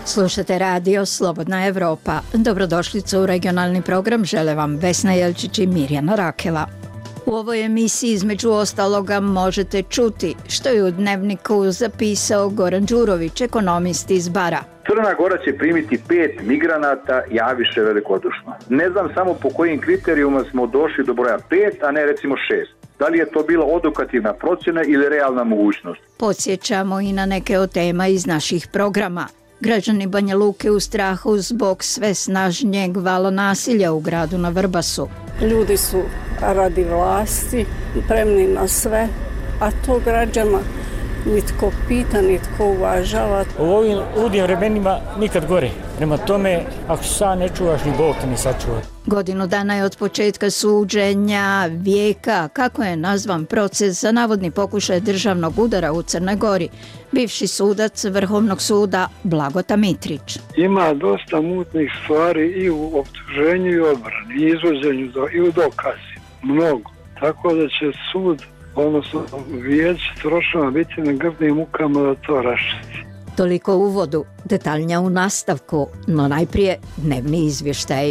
Slušate radio Slobodna Evropa. Dobrodošlicu u regionalni program žele vam Vesna Jelčić i Mirjana Rakela. U ovoj emisiji između ostaloga možete čuti što je u Dnevniku zapisao Goran Đurović, ekonomist iz Bara. Crna Gora će primiti 5 migranata, javiše velikodušno. Ne znam samo po kojim kriterijuma smo došli do broja 5, a ne recimo 6. Da li je to bila odokativna procjena ili realna mogućnost? Podsjećamo i na neke od tema iz naših programa. Građani Banja Luke u strahu zbog sve snažnijeg vala nasilja u gradu na Vrbasu. Ljudi su radi vlasti spremni na sve, a to građana nitko pita, nitko uvažava. U ovim ludim vremenima nikad gore. Prema tome, ako se sam ne čuvaš, ni Bog te ne sačuva. Godinu dana je od početka suđenja vijeka, kako je nazvan proces za navodni pokušaj državnog udara u Crnoj Gori. Bivši sudac Vrhovnog suda Blagota Mitrić. Ima dosta mutnih stvari i u optuženju i odbrani, i izvođenju i u dokazi. Mnogo. Tako da će sud, odnosno vijeć trošava biti na grdnim mukama da to raščisti. Toliko u uvodu, detaljnja u nastavku, no najprije dnevni izvještaj.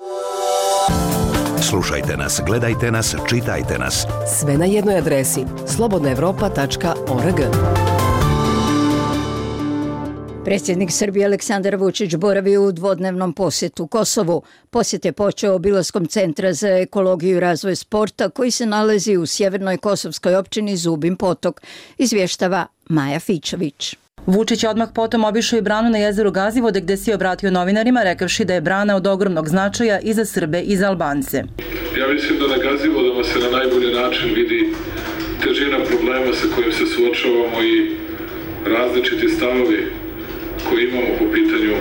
Slušajte nas, gledajte nas, čitajte nas. Sve na jednoj adresi slobodnaevropa.org. Predsjednik Srbije Aleksandar Vučić boravi u dvodnevnom posjetu Kosovu. Posjet je počeo obilaskom Centra za ekologiju i razvoj sporta koji se nalazi u sjevernoj kosovskoj općini Zubin Potok, izvještava Maja Fičović. Vučić je odmah potom obišao i branu na jezeru Gazivode gdje se obratio novinarima rekavši da je brana od ogromnog značaja i za Srbe i za Albance. Ja mislim da na Gazivodama se na najbolji način vidi težina problema sa kojim se suočavamo i različiti stavovi koje imamo po pitanju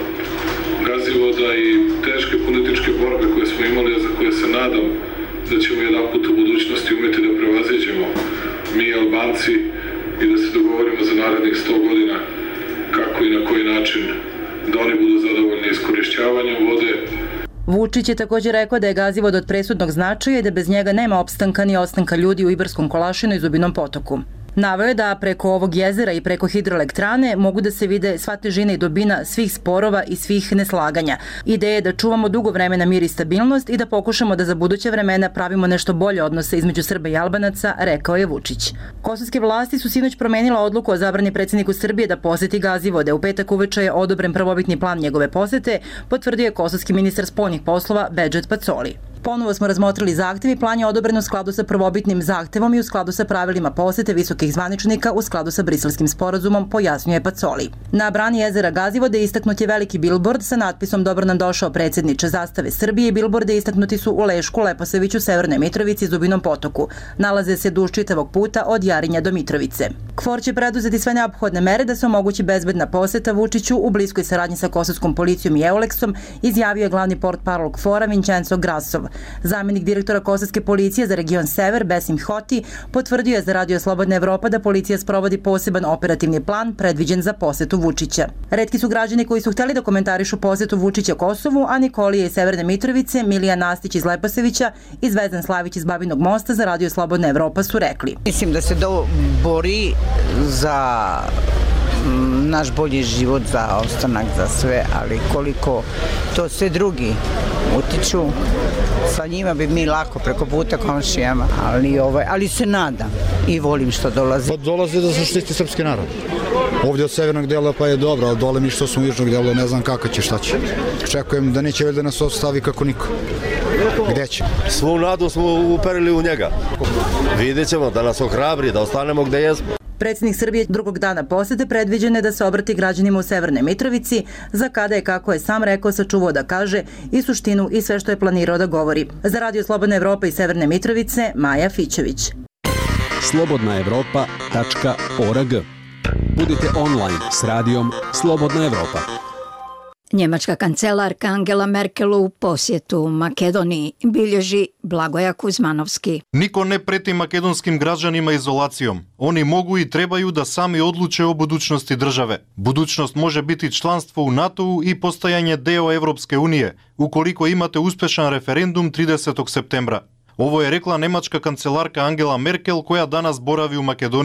Gazivoda i teške političke borbe koje smo imali, a za koje se nadam da ćemo jedan put u budućnosti umjeti da prevaziđemo mi Albanci i da se dogovorimo za narednih 100 godina kako i na koji način da oni budu zadovoljni iskorišćavanjem vode. Vučić je također rekao da je Gazivod od presudnog značaja i da bez njega nema opstanka ni ostanka ljudi u Ibarskom Kolašinu i Zubinom Potoku. Naveo je da preko ovog jezera i preko hidroelektrane mogu da se vide sva težina i dubina svih sporova i svih neslaganja. Ideja je da čuvamo dugo vremena mir i stabilnost i da pokušamo da za buduće vremena pravimo nešto bolje odnose između Srba i Albanaca, rekao je Vučić. Kosovske vlasti su sinoć promenila odluku o zabrani predsjedniku Srbije da poseti Gazivode. U petak uveče je odobren prvobitni plan njegove posete, potvrdio je kosovski ministar spoljnih poslova Bedžet Pacoli. Ponovo smo razmotrili zahtev i plan je odobren u skladu sa prvobitnim zahtevom i u skladu sa pravilima posete visokih zvaničnika u skladu sa Briselskim sporazumom, pojasnjuje Pacoli. Na brani jezera Gazivode istaknut je veliki bilbord sa natpisom Dobro nam došao predsjedniče, zastave Srbije i bilborde istaknuti su u Lešku, Leposaviću, Severnoj Mitrovici i Zubinom Potoku. Nalaze se duž čitavog puta od Jarinja do Mitrovice. KFOR će preduzeti sve neophodne mere da se omogući bezbedna poseta Vučiću u bliskoj saradnji sa kosovskom policijom i Euleksom, izjavio je glavni portparol KFOR-a Vincenzo Grasov. Zamjenik direktora kosovske policije za region Sever, Besim Hoti, potvrdio je za radio Slobodna Evropa da policija sprovodi poseban operativni plan predviđen za posetu Vučića. Retki su građani koji su hteli da komentarišu posetu Vučića Kosovu, a Nikolije iz Severne Mitrovice, Milija Nastić iz Leposavića i Zvezdan Slavić iz Babinog Mosta za radio Slobodna Evropa su rekli. Mislim da se bori za naš bolji život, za ostanak, za sve, ali koliko to sve drugi utiču, sa njima bi mi lako preko puta komšijama, ali se nadam i volim što dolazi. Pa dolazi da se štiti srpski narod. Ovdje od severnog dela pa je dobro, ali dole mi što smo u južnog dela ne znam kako će, šta će. Čekujem da neće da nas ostavi kako niko. Gdje će? Svu nadu smo uperili u njega. Vidjet ćemo da nas ohrabri, da ostanemo gdje jesmo. Predsjednik Srbije drugog dana posete predviđeno je da se obrati građanima u Severnoj Mitrovici, za kada je, kako je sam rekao, sačuvao da kaže i suštinu i sve što je planirao da govori. Za radio Slobodna Evropa iz Severne Mitrovice, Maja Fičović. slobodnaevropa.org. Budite online s radijom Slobodna Evropa. Njemačka kancelarka Angela Merkel u posjetu Makedoniji, bilježi Blagoja Kuzmanovski. Niko ne preti makedonskim građanima izolacijom. Oni mogu i trebaju da sami odluče o budućnosti države. Budućnost može biti članstvo u NATO-u i postajanje deo Evropske unije, ukoliko imate uspešan referendum 30. septembra. Ovo je rekla nemačka kancelarka Angela Merkel koja danas boravi u Makedoniji.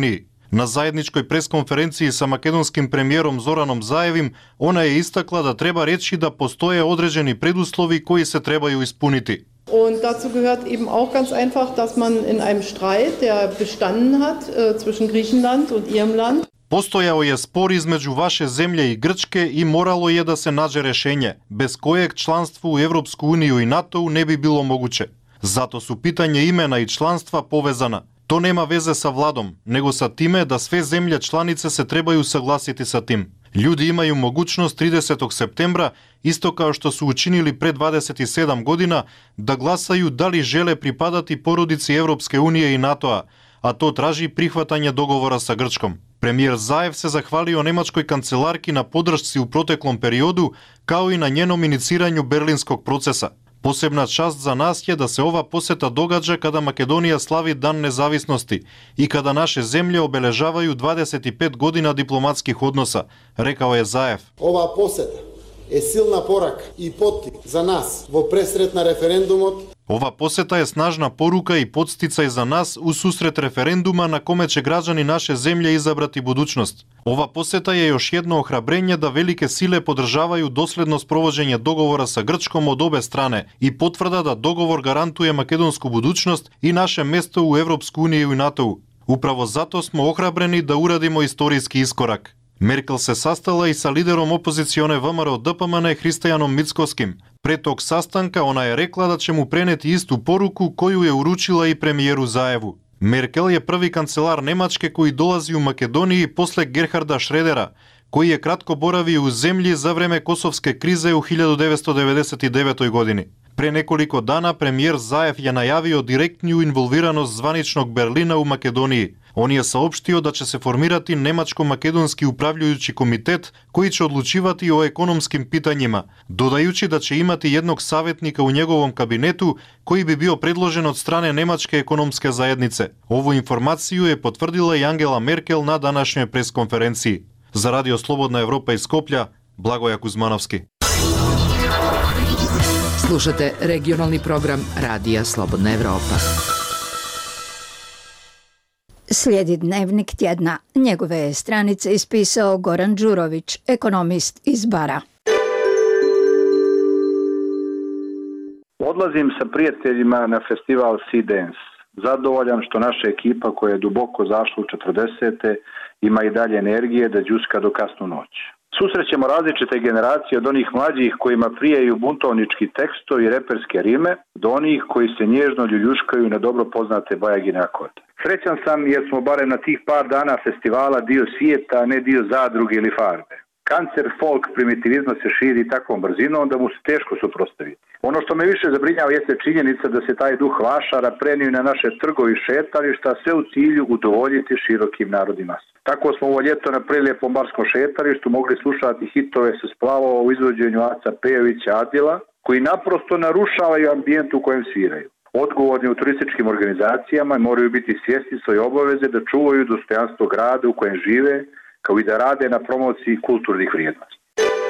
Na zajedničkoj preskonferenciji sa makedonskim premijerom Zoranom Zaevim, ona je istakla da treba reći da postoje određeni preduslovi koji se trebaju ispuniti. Und dazu gehört eben auch ganz einfach, dass man in einem Streit, der bestanden hat zwischen Griechenland und ihrem Land, Postojao je spor između vaše zemlje i Grčke i moralo je da se nađe rešenje, bez kojeg članstvo u Evropsku uniju i NATO ne bi bilo moguće. Zato su pitanje imena i članstva povezana. To nema veze sa vladom, nego sa time da sve zemlje članice se trebaju saglasiti sa tim. Ljudi imaju mogućnost 30. septembra, isto kao što su učinili pre 27 godina, da glasaju da li žele pripadati porodici Evropske unije i NATO-a, a to traži prihvatanje dogovora sa Grčkom. Premijer Zaev se zahvalio nemačkoj kancelarki na podršci u proteklom periodu, kao i na njenom iniciranju berlinskog procesa. Posebna čast za nas je da se ova poseta događa kada Makedonija slavi Dan nezavisnosti i kada naše zemlje obeležavaju 25 godina diplomatskih odnosa, rekao je Zaev. Ova poseta je silna poruka i potik za nas vo presret na referendumot. Ova poseta je snažna poruka i podsticaj za nas u susret referenduma na kome će građani naše zemlje izabrati budućnost. Ova poseta je još jedno ohrabrenje da velike sile podržavaju dosledno sprovođenje dogovora sa Grčkom od obe strane i potvrda da dogovor garantuje makedonsku budućnost i naše mesto u Evropsku uniju i NATO-u. Upravo zato smo ohrabreni da uradimo istorijski iskorak. Merkel se sastala i sa liderom opozicione VMRO DPMN Hristijanom Mickovskim. Pre tog sastanka ona je rekla da će mu preneti istu poruku koju je uručila i premijeru Zaevu. Merkel je prvi kancelar Nemačke koji dolazi u Makedoniji posle Gerharda Schrödera, koji je kratko boravio u zemlji za vreme kosovske krize u 1999. godini. Pre nekoliko dana premijer Zaev je najavio direktniju involviranost zvaničnog Berlina u Makedoniji. On je saopštio da će se formirati Nemačko-makedonski upravljajući komitet koji će odlučivati o ekonomskim pitanjima, dodajući da će imati jednog savjetnika u njegovom kabinetu koji bi bio predložen od strane Nemačke ekonomske zajednice. Ovu informaciju je potvrdila i Angela Merkel na današnjoj preskonferenciji. Za Radio Slobodna Evropa iz Skoplja, Blagoja Kuzmanovski. Slušate regionalni program Radija Slobodna Evropa. Slijedi dnevnik tjedna. Njegove je stranice ispisao Goran Đurović, ekonomist iz Bara. Odlazim sa prijateljima na festival Sea Dance. Zadovoljan što naša ekipa koja je duboko zašla u 40. ima i dalje energije da đuska do kasnu noć. Susrećemo različite generacije od onih mlađih kojima prijaju buntovnički tekstovi i reperske rime, do onih koji se nježno ljuljuškaju na dobro poznate bajagine akorde. Srećan sam jer smo barem na tih par dana festivala dio svijeta, a ne dio zadruge ili farbe. Kancer folk primitivizma se širi takvom brzinom da mu se teško suprotstaviti. Ono što me više zabrinjava jeste činjenica da se taj duh vašara prenio na naše trgovi i šetališta, sve u cilju udovoljiti širokim narodima. Tako smo ovo ljeto na prelijepom barskom šetalištu mogli slušati hitove sa splavova u izvođenju Aca Pejovića Adila, koji naprosto narušavaju ambijent u kojem sviraju. Odgovorni u turističkim organizacijama moraju biti svjesni svoje obaveze da čuvaju dostojanstvo grada u kojem žive, kao i da rade na promociji kulturnih vrijednosti.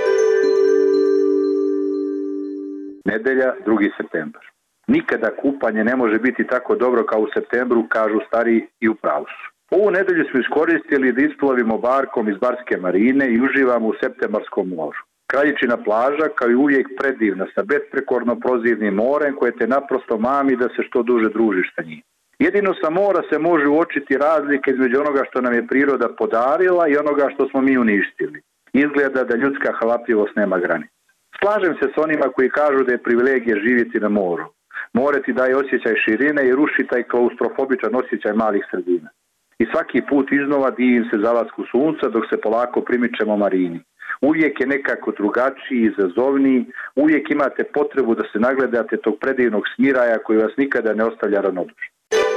Nedelja, 2. septembar. Nikada kupanje ne može biti tako dobro kao u septembru, kažu stari i u pravu su. Ovu nedelju smo iskoristili da isplovimo barkom iz Barske marine i uživamo u septembarskom moru. Kraljičina plaža, kao i uvijek predivna, sa besprekorno prozirnim morem koje te naprosto mami da se što duže družiš sa njim. Jedino sa mora se može uočiti razlike između onoga što nam je priroda podarila i onoga što smo mi uništili. Izgleda da ljudska halapljivost nema granica. Slažem se s onima koji kažu da je privilegija živjeti na moru. More ti daje osjećaj širine i ruši taj klaustrofobičan osjećaj malih sredina. I svaki put iznova divim se zalasku sunca dok se polako primičemo marini. Uvijek je nekako drugačiji, izazovniji, uvijek imate potrebu da se nagledate tog predivnog smiraja koji vas nikada ne ostavlja ravnodušni.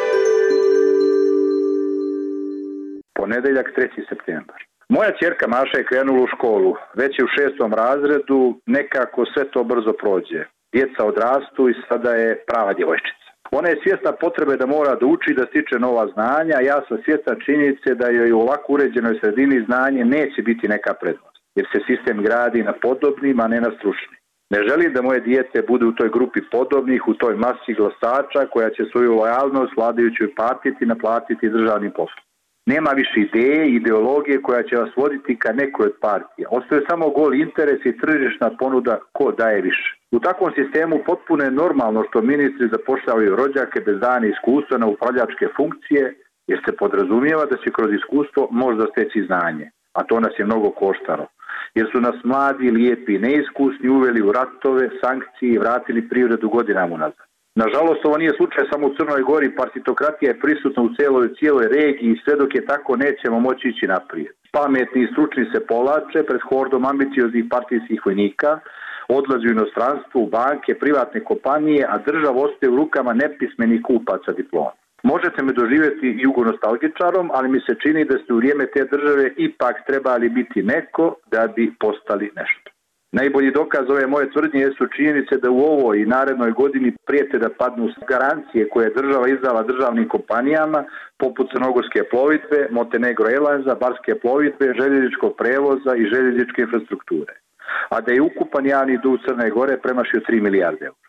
Ponedeljak, 3. septembar. Moja ćerka Maša je krenula u školu. Već je u 6. razredu, nekako sve to brzo prođe. Djeca odrastu i sada je prava djevojčica. Ona je svjesna potrebe da mora da uči, da stiče nova znanja, a ja sam svjesna činjenice da joj u ovako uređenoj sredini znanje neće biti neka prednost, jer se sistem gradi na podobnim, a ne na stručnim. Ne želim da moje dijete bude u toj grupi podobnih, u toj masi glasača koja će svoju lojalnost vladajućoj partiji naplatiti državnim poslom. Nema više ideje i ideologije koja će vas voditi ka nekoj od partija. Ostaje samo gol interes i tržišna ponuda ko daje više. U takvom sistemu potpuno je normalno što ministri zapošljavaju rođake bez dana iskustva na upravljačke funkcije, jer se podrazumijeva da će kroz iskustvo možda steći znanje. A to nas je mnogo koštalo. Jer su nas mladi, lijepi i neiskusni uveli u ratove, sankcije i vratili privredu godinama unazad. Nažalost, ovo nije slučaj samo u Crnoj Gori, partitokratija je prisutna u cijeloj regiji i sve dok je tako nećemo moći ići naprijed. Pametni i stručni se povlače pred hordom ambicioznih partijskih vojnika, odlaze u inostranstvo, u banke, privatne kompanije, a država ostaje u rukama nepismenih kupaca diploma. Možete me doživjeti jugonostalgičarom, ali mi se čini da ste u vrijeme te države ipak trebali biti neko da bi postali nešto. Najbolji dokaz ove moje tvrdnje su činjenice da u ovoj i narednoj godini prijete da padnu garancije koje je država izdala državnim kompanijama poput Crnogorske plovidbe, Montenegro Airlinesa, Barske plovidbe, željezničkog prevoza i željezničke infrastrukture. A da je ukupan javni dug Crne Gore premašio 3 milijarde eura.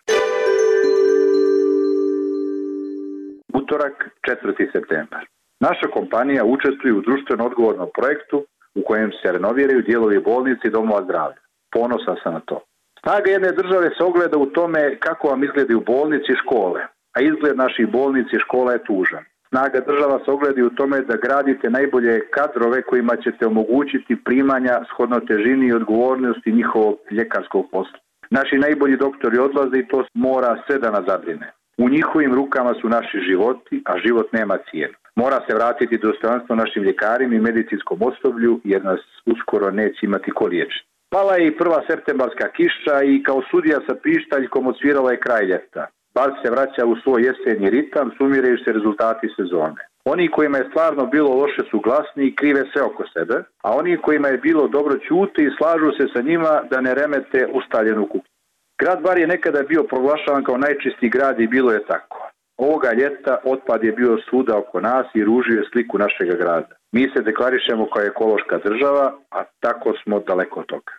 Utorak, 4. septembar. Naša kompanija učestvuje u društveno odgovornom projektu u kojem se renoviraju dijelovi bolnice i domova zdravlja. Ponosan sam na to. Snaga jedne države se ogleda u tome kako vam izgledaju bolnice i škole, a izgled naših bolnica i škola je tužan. Snaga država se ogleda u tome da gradite najbolje kadrove kojima ćete omogućiti primanja shodno težini i odgovornosti njihovog ljekarskog posla. Naši najbolji doktori odlaze i to mora sve da nas zabrine. U njihovim rukama su naši životi, a život nema cijenu. Mora se vratiti dostojanstvo našim ljekarima i medicinskom osoblju jer nas uskoro neće imati ko liječiti. Pala je i prva septembarska kiša i kao sudija sa pištaljkom odsvirala je kraj ljeta. Bar se vraća u svoj jesenji ritam, sumiraju se rezultati sezone. Oni kojima je stvarno bilo loše su glasni i krive sve oko sebe, a oni kojima je bilo dobro ćute i slažu se sa njima da ne remete ustaljenu kuću. Grad Bar je nekada bio proglašavan kao najčistiji grad i bilo je tako. Ovoga ljeta otpad je bio svuda oko nas i ružio je sliku našega grada. Mi se deklarišemo kao ekološka država, a tako smo daleko od toga.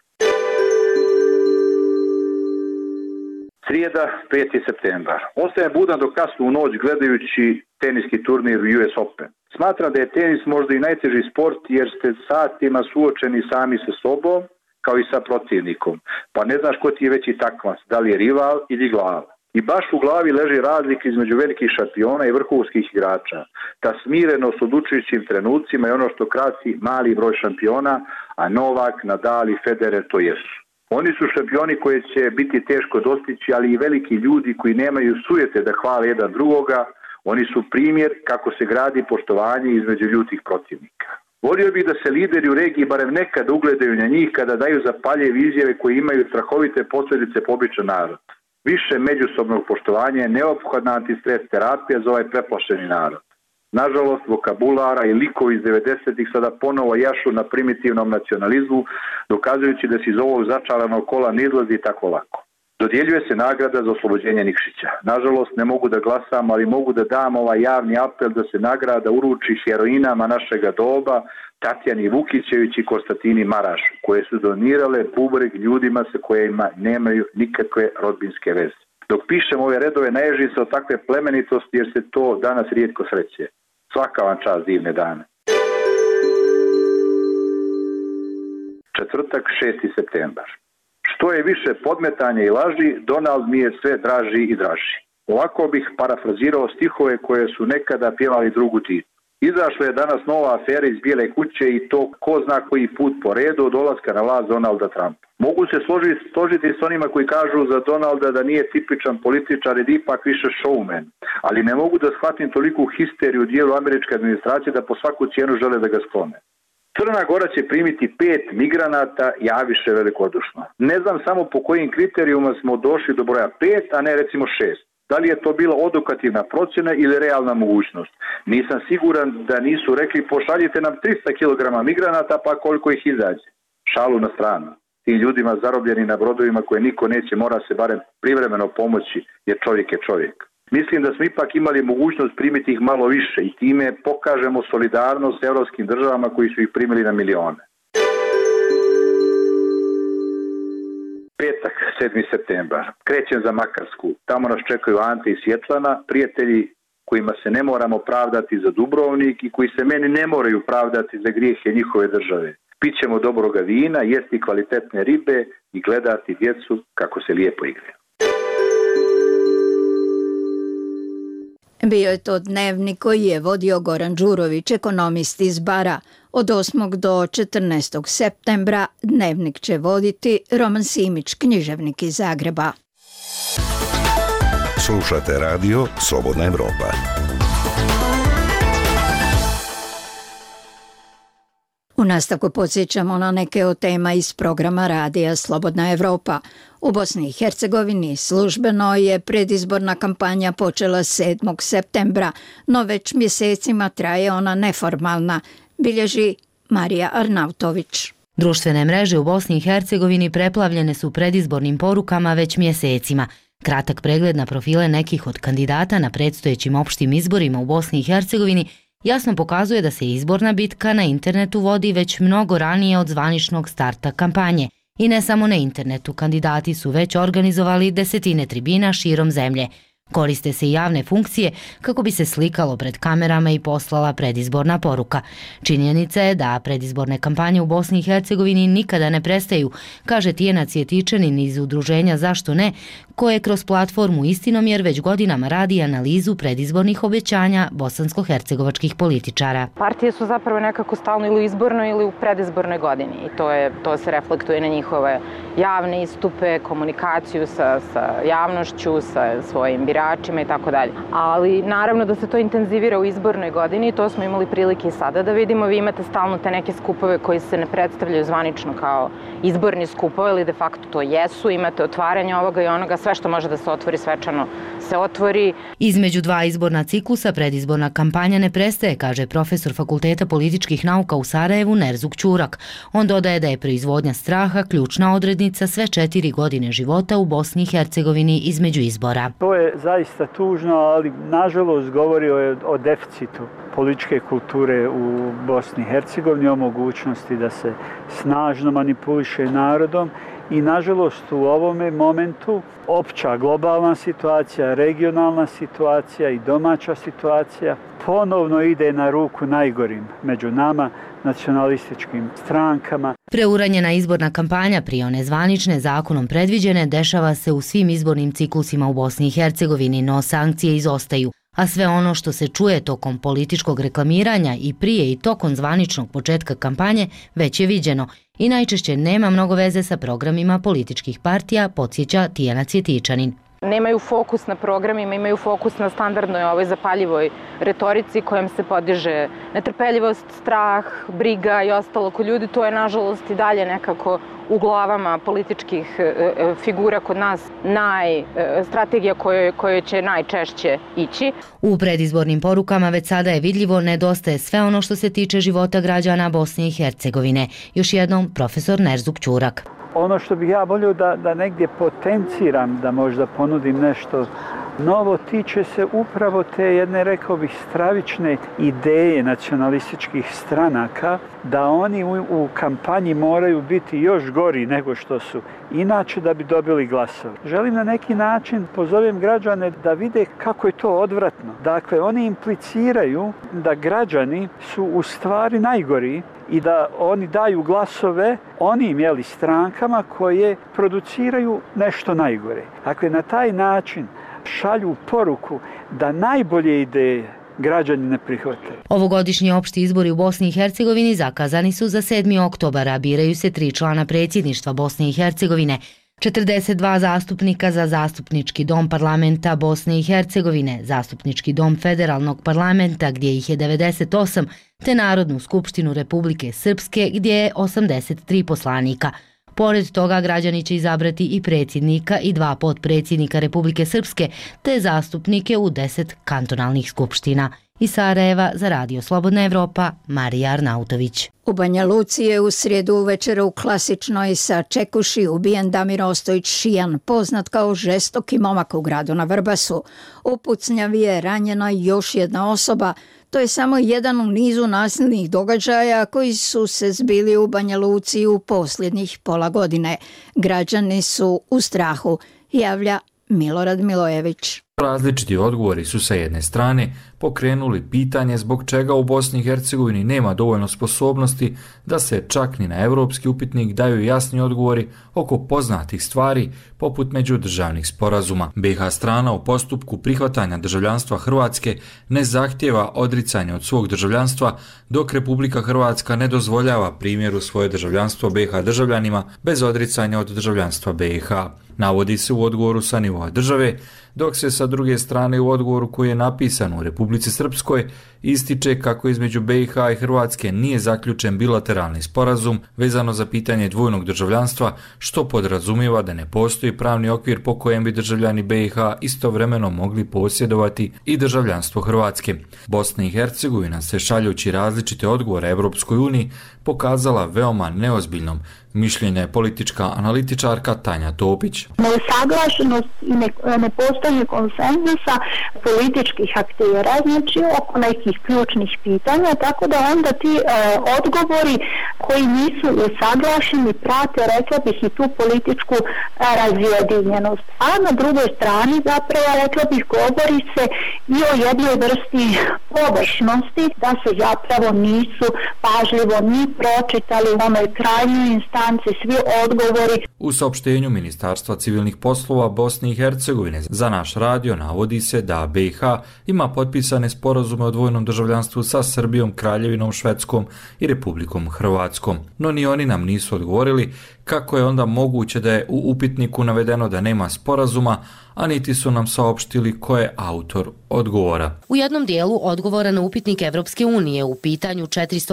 Srijeda, 5. septembar. Ostajem budan do kasnu u noć gledajući teniski turnir US Open. Smatram da je tenis možda i najteži sport jer ste satima suočeni sami sa sobom kao i sa protivnikom. Pa ne znaš ko ti je veći takmac, da li je rival ili glava. I baš u glavi leži razlika između velikih šampiona i vrhunskih igrača. Ta smirenost odlučujućim trenucima je ono što krasi mali broj šampiona, a Novak, Nadal i Federer to jesu. Oni su šampioni koje će biti teško dostići, ali i veliki ljudi koji nemaju sujete da hvale jedan drugoga, oni su primjer kako se gradi poštovanje između ljutih protivnika. Volio bih da se lideri u regiji barem nekad ugledaju na njih kada daju zapaljive izjave koje imaju strahovite posljedice po običan narod. Više međusobnog poštovanja je neophodna antistres terapija za ovaj preplašeni narod. Nažalost, vokabulara i likovi iz 90-ih sada ponovo jašu na primitivnom nacionalizmu, dokazujući da se iz ovog začaranog kola ne izlazi tako lako. Dodjeljuje se nagrada za oslobođenje Nikšića. Nažalost, ne mogu da glasam, ali mogu da dam ovaj javni apel da se nagrada uruči heroinama našega doba, Tatjani Vukićević i Konstantini Maraš, koje su donirale bubreg ljudima sa kojima nemaju nikakve rodbinske veze. Dok pišem ove redove, naježim se od takve plemenitosti jer se to danas rijetko sreće. Svaka vam čast, divne dane. Četvrtak, 6. septembar. Što je više podmetanja i laži, Donald mi je sve draži i draži. Ovako bih parafrazirao stihove koje su nekada pjevali drugu Titu. Izašla je danas nova afera iz Bijele kuće i to ko zna koji put po redu od dolaska na vlast Donalda Trumpa. Mogu se složiti s onima koji kažu za Donalda da nije tipičan političar i ipak više showman, ali ne mogu da shvatim toliku histeriju u dijelu američke administracije da po svaku cijenu žele da ga sklone. Crna Gora će primiti 5 migranata, javiše velikodušno. Ne znam samo po kojim kriterijuma smo došli do broja 5, a ne recimo 6. Da li je to bila odokativna procjena ili realna mogućnost? Nisam siguran da nisu rekli pošaljite nam 300 kg migranata pa koliko ih izađe. Šalu na stranu. Ti ljudima zarobljeni na brodovima koje niko neće mora se barem privremeno pomoći jer čovjek je čovjek. Mislim da smo ipak imali mogućnost primiti ih malo više i time pokažemo solidarnost s evropskim državama koji su ih primili na milione. Petak, 7. septembar. Krećem za Makarsku. Tamo nas čekaju Ante i Svjetlana, prijatelji kojima se ne moramo pravdati za Dubrovnik i koji se meni ne moraju pravdati za grijehe njihove države. Pićemo dobroga vina, jesti kvalitetne ribe i gledati djecu kako se lijepo igraju. Bio je to dnevnik koji je vodio Goran Đurović, ekonomist iz Bara. Od 8. do 14. septembra dnevnik će voditi Roman Simić, književnik iz Zagreba. Slušate radio Slobodna Evropa. U nastavku podsjećamo na neke od tema iz programa radija Slobodna Evropa. U Bosni i Hercegovini službeno je predizborna kampanja počela 7. septembra, no već mjesecima traje ona neformalna, bilježi Marija Arnautović. Društvene mreže u Bosni i Hercegovini preplavljene su predizbornim porukama već mjesecima. Kratak pregled na profile nekih od kandidata na predstojećim opštim izborima u Bosni i Hercegovini jasno pokazuje da se izborna bitka na internetu vodi već mnogo ranije od zvaničnog starta kampanje. I ne samo na internetu, kandidati su već organizovali desetine tribina širom zemlje. Koriste se i javne funkcije kako bi se slikalo pred kamerama i poslala predizborna poruka. Činjenica je da predizborne kampanje u Bosni i Hercegovini nikada ne prestaju, kaže Tijana Cvjetičanin iz udruženja Zašto ne, koje kroz platformu Istinomjer već godinama radi analizu predizbornih obećanja bosansko-hercegovačkih političara. Partije su zapravo nekako stalno ili u izbornoj ili u predizbornoj godini i to se reflektuje na njihove javne istupe, komunikaciju sa javnošću, sa svojim biračima i tako dalje. Ali naravno da se to intenzivira u izbornoj godini i to smo imali prilike i sada da vidimo. Vi imate stalno te neke skupove koji se ne predstavljaju zvanično kao izborni skupove, ali de facto to jesu. Imate otvaranje ovoga i onoga, sve što može da se otvori svečano se otvori. Između dva izborna ciklusa predizborna kampanja ne prestaje, kaže profesor Fakulteta političkih nauka u Sarajevu Nerzuk Ćurak. On dodaje da je proizvodnja straha ključna odrednica sve 4 godine života u Bosni i Hercegovini između izbora. To je zaista tužno, ali nažalost govori o deficitu političke kulture u Bosni i Hercegovini, o mogućnosti da se snažno manipuliše narodom i nažalost u ovome momentu opća globalna situacija, regionalna situacija i domaća situacija ponovno ide na ruku najgorim među nama, nacionalističkim strankama. Preuranjena izborna kampanja prije one zvanične zakonom predviđene dešava se u svim izbornim ciklusima u Bosni i Hercegovini, no sankcije izostaju. A sve ono što se čuje tokom političkog reklamiranja i prije i tokom zvaničnog početka kampanje već je viđeno i najčešće nema mnogo veze sa programima političkih partija, podsjeća Tijana Cvjetičanin. Nemaju fokus na programima, imaju fokus na standardnoj ovoj zapaljivoj retorici kojom se podiže netrpeljivost, strah, briga i ostalo kod ljudi. To je nažalost i dalje nekako u glavama političkih figura kod nas strategija kojoj će najčešće ići. U predizbornim porukama već sada je vidljivo nedostaje sve ono što se tiče života građana Bosne i Hercegovine. Još jednom profesor Nerzuk Ćurak. Ono što bih ja volio da negdje potenciram, da možda ponudim nešto novo, tiče se upravo te jedne, rekao bih, stravične ideje nacionalističkih stranaka, da oni u kampanji moraju biti još gori nego što su inače da bi dobili glasove. Želim na neki način pozovem građane da vide kako je to odvratno. Dakle, oni impliciraju da građani su u stvari najgori i da oni daju glasove onim strankama koje produciraju nešto najgore. Dakle, na taj način šalju poruku da najbolje ideje građani ne prihvate. Ovogodišnji opšti izbori u Bosni i Hercegovini zakazani su za 7. oktobar, a biraju se 3 člana predsjedništva Bosne i Hercegovine, 42 zastupnika za Zastupnički dom parlamenta Bosne i Hercegovine, Zastupnički dom federalnog parlamenta gdje ih je 98, te Narodnu skupštinu Republike Srpske gdje je 83 poslanika. Pored toga građani će izabrati i predsjednika i 2 potpredsjednika Republike Srpske te zastupnike u 10 kantonalnih skupština. Iz Sarajeva za Radio Slobodna Evropa, Marija Arnautović. U Banja Luci je u srijedu uvečer u klasičnoj sačekuši ubijen Damir Ostojić Šijan, poznat kao žestoki momak u gradu na Vrbasu. U pucnjavi je ranjena još jedna osoba. To je samo jedan u nizu nasilnih događaja koji su se zbili u Banja Luci u posljednjih pola godine. Građani su u strahu, javlja Milorad Milojević. Različiti odgovori su sa jedne strane pokrenuli pitanje zbog čega u Bosni i Hercegovini nema dovoljno sposobnosti da se čak ni na evropski upitnik daju jasni odgovori oko poznatih stvari poput međudržavnih sporazuma. BiH strana u postupku prihvatanja državljanstva Hrvatske ne zahtijeva odricanje od svog državljanstva, dok Republika Hrvatska ne dozvoljava primjeru svoje državljanstvo BiH državljanima bez odricanja od državljanstva BiH. Navodi se u odgovoru sa nivoa države, dok se sa druge strane u odgovoru koji je napisan u Republici Srpskoj ističe kako između BiH i Hrvatske nije zaključen bilateralni sporazum vezano za pitanje dvojnog državljanstva, što podrazumijeva da ne postoji pravni okvir po kojem bi državljani BiH istovremeno mogli posjedovati i državljanstvo Hrvatske. Bosna i Hercegovina se šaljući različite odgovore Evropskoj uniji pokazala veoma neozbiljnom, mišljenja je politička analitičarka Tanja Topić. Neusaglašenost i nepostojanje konsenzusa političkih aktera, znači oko nekih ključnih pitanja, tako da onda ti odgovori koji nisu usaglašeni prate, rekla bih, i tu političku razjedinjenost. A na drugoj strani zapravo, rekla bih, govori se i o jednoj vrsti površnosti, da se zapravo nisu pažljivo ni pročitali u onoj krajnjoj instanci svi odgovori. U saopštenju Ministarstva civilnih poslova Bosne i Hercegovine za naš radio navodi se da BiH ima potpisane sporazume o dvojnom državljanstvu sa Srbijom, Kraljevinom Švedskom i Republikom Hrvatskom. No ni oni nam nisu odgovorili kako je onda moguće da je u upitniku navedeno da nema sporazuma, a niti su nam saopštili ko je autor odgovora. U jednom dijelu odgovora na upitnik Evropske unije u pitanju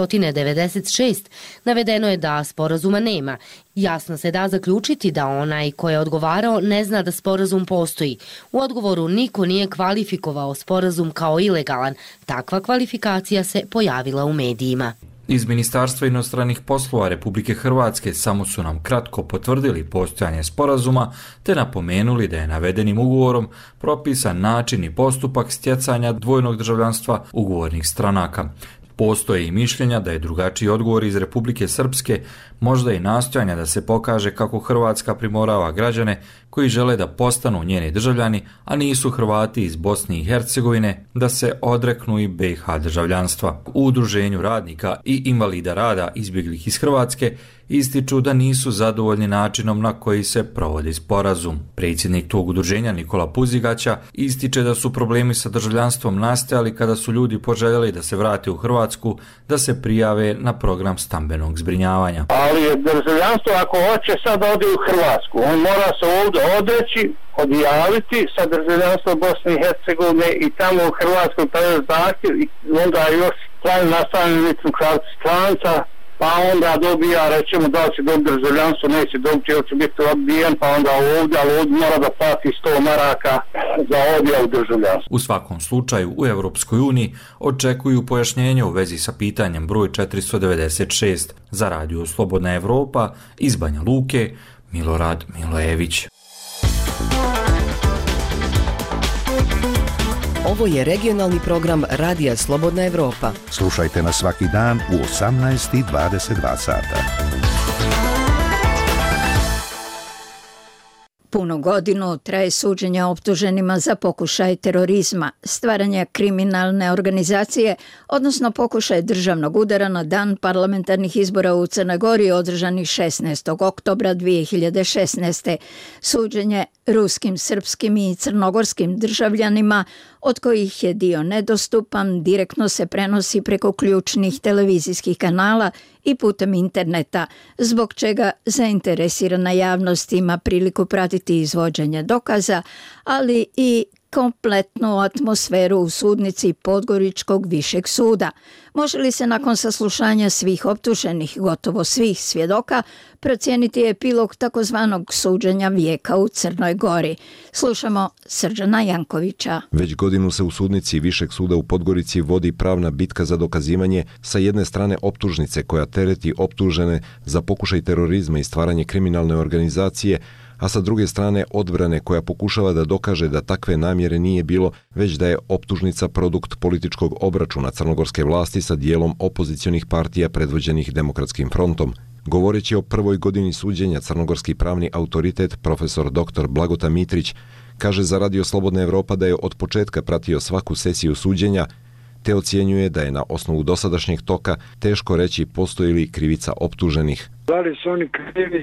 496 navedeno je da sporazuma nema. Jasno se da zaključiti da onaj ko je odgovarao ne zna da sporazum postoji. U odgovoru niko nije kvalifikovao sporazum kao ilegalan. Takva kvalifikacija se pojavila u medijima. Iz Ministarstva inostranih poslova Republike Hrvatske samo su nam kratko potvrdili postojanje sporazuma te napomenuli da je navedenim ugovorom propisan način i postupak stjecanja dvojnog državljanstva ugovornih stranaka. Postoje i mišljenja da je drugačiji odgovor iz Republike Srpske, možda i nastojanja da se pokaže kako Hrvatska primorava građane koji žele da postanu njeni državljani, a nisu Hrvati iz Bosne i Hercegovine, da se odreknu i BiH državljanstva. U Udruženju radnika i invalida rada izbjeglih iz Hrvatske ističu da nisu zadovoljni načinom na koji se provodi sporazum. Predsjednik tog udruženja Nikola Puzigaća ističe da su problemi sa državljanstvom nastajali kada su ljudi poželjeli da se vrate u Hrvatsku, da se prijave na program stambenog zbrinjavanja. Ali državljanstvo ako hoće sad ode u Hrvatsku, on mora se ovdje odreći, odjaviti sa državljanstvom Bosne i Hercegovine i tamo u Hrvatskoj predati zahtjev i onda još trajno nastavljeni ličnu kartu stranca, pa onda dobija, rećemo, da li će dobiti državljanstvo, neće dobiti, ili će biti odbijen, pa onda ovdje, ali ovdje mora da plati 100 maraka za odjavu državljanstva. U svakom slučaju, u Evropskoj uniji očekuju pojašnjenje u vezi sa pitanjem broj 496. Za radio Slobodna Evropa iz Banja Luke, Milorad Milojević. Ovo je regionalni program Radija Slobodna Evropa. Slušajte nas svaki dan u 18:22 sata. Punu godinu traje suđenje optuženima za pokušaj terorizma, stvaranja kriminalne organizacije, odnosno pokušaj državnog udara na dan parlamentarnih izbora u Crnoj Gori održanih 16. oktobra 2016. Suđenje ruskim, srpskim i crnogorskim državljanima, od kojih je dio nedostupan, direktno se prenosi preko ključnih televizijskih kanala i putem interneta, zbog čega zainteresirana javnost ima priliku pratiti izvođenje dokaza, ali i kompletnu atmosferu u sudnici Podgoričkog višeg suda. Može li se nakon saslušanja svih optuženih, gotovo svih svjedoka, procijeniti epilog takozvanog suđenja vijeka u Crnoj Gori? Slušamo Srđana Jankovića. Već godinu se u sudnici Višeg suda u Podgorici vodi pravna bitka za dokazivanje sa jedne strane optužnice koja tereti optužene za pokušaj terorizma i stvaranje kriminalne organizacije, a sa druge strane odbrane koja pokušava da dokaže da takve namjere nije bilo, već da je optužnica produkt političkog obračuna crnogorske vlasti sa dijelom opozicionih partija predvođenih Demokratskim frontom. Govoreći o prvoj godini suđenja, crnogorski pravni autoritet profesor dr. Blagota Mitrić kaže za Radio Slobodna Evropa da je od početka pratio svaku sesiju suđenja, te ocjenjuje da je na osnovu dosadašnjeg toka teško reći postoji li krivica optuženih. Da li su oni krivi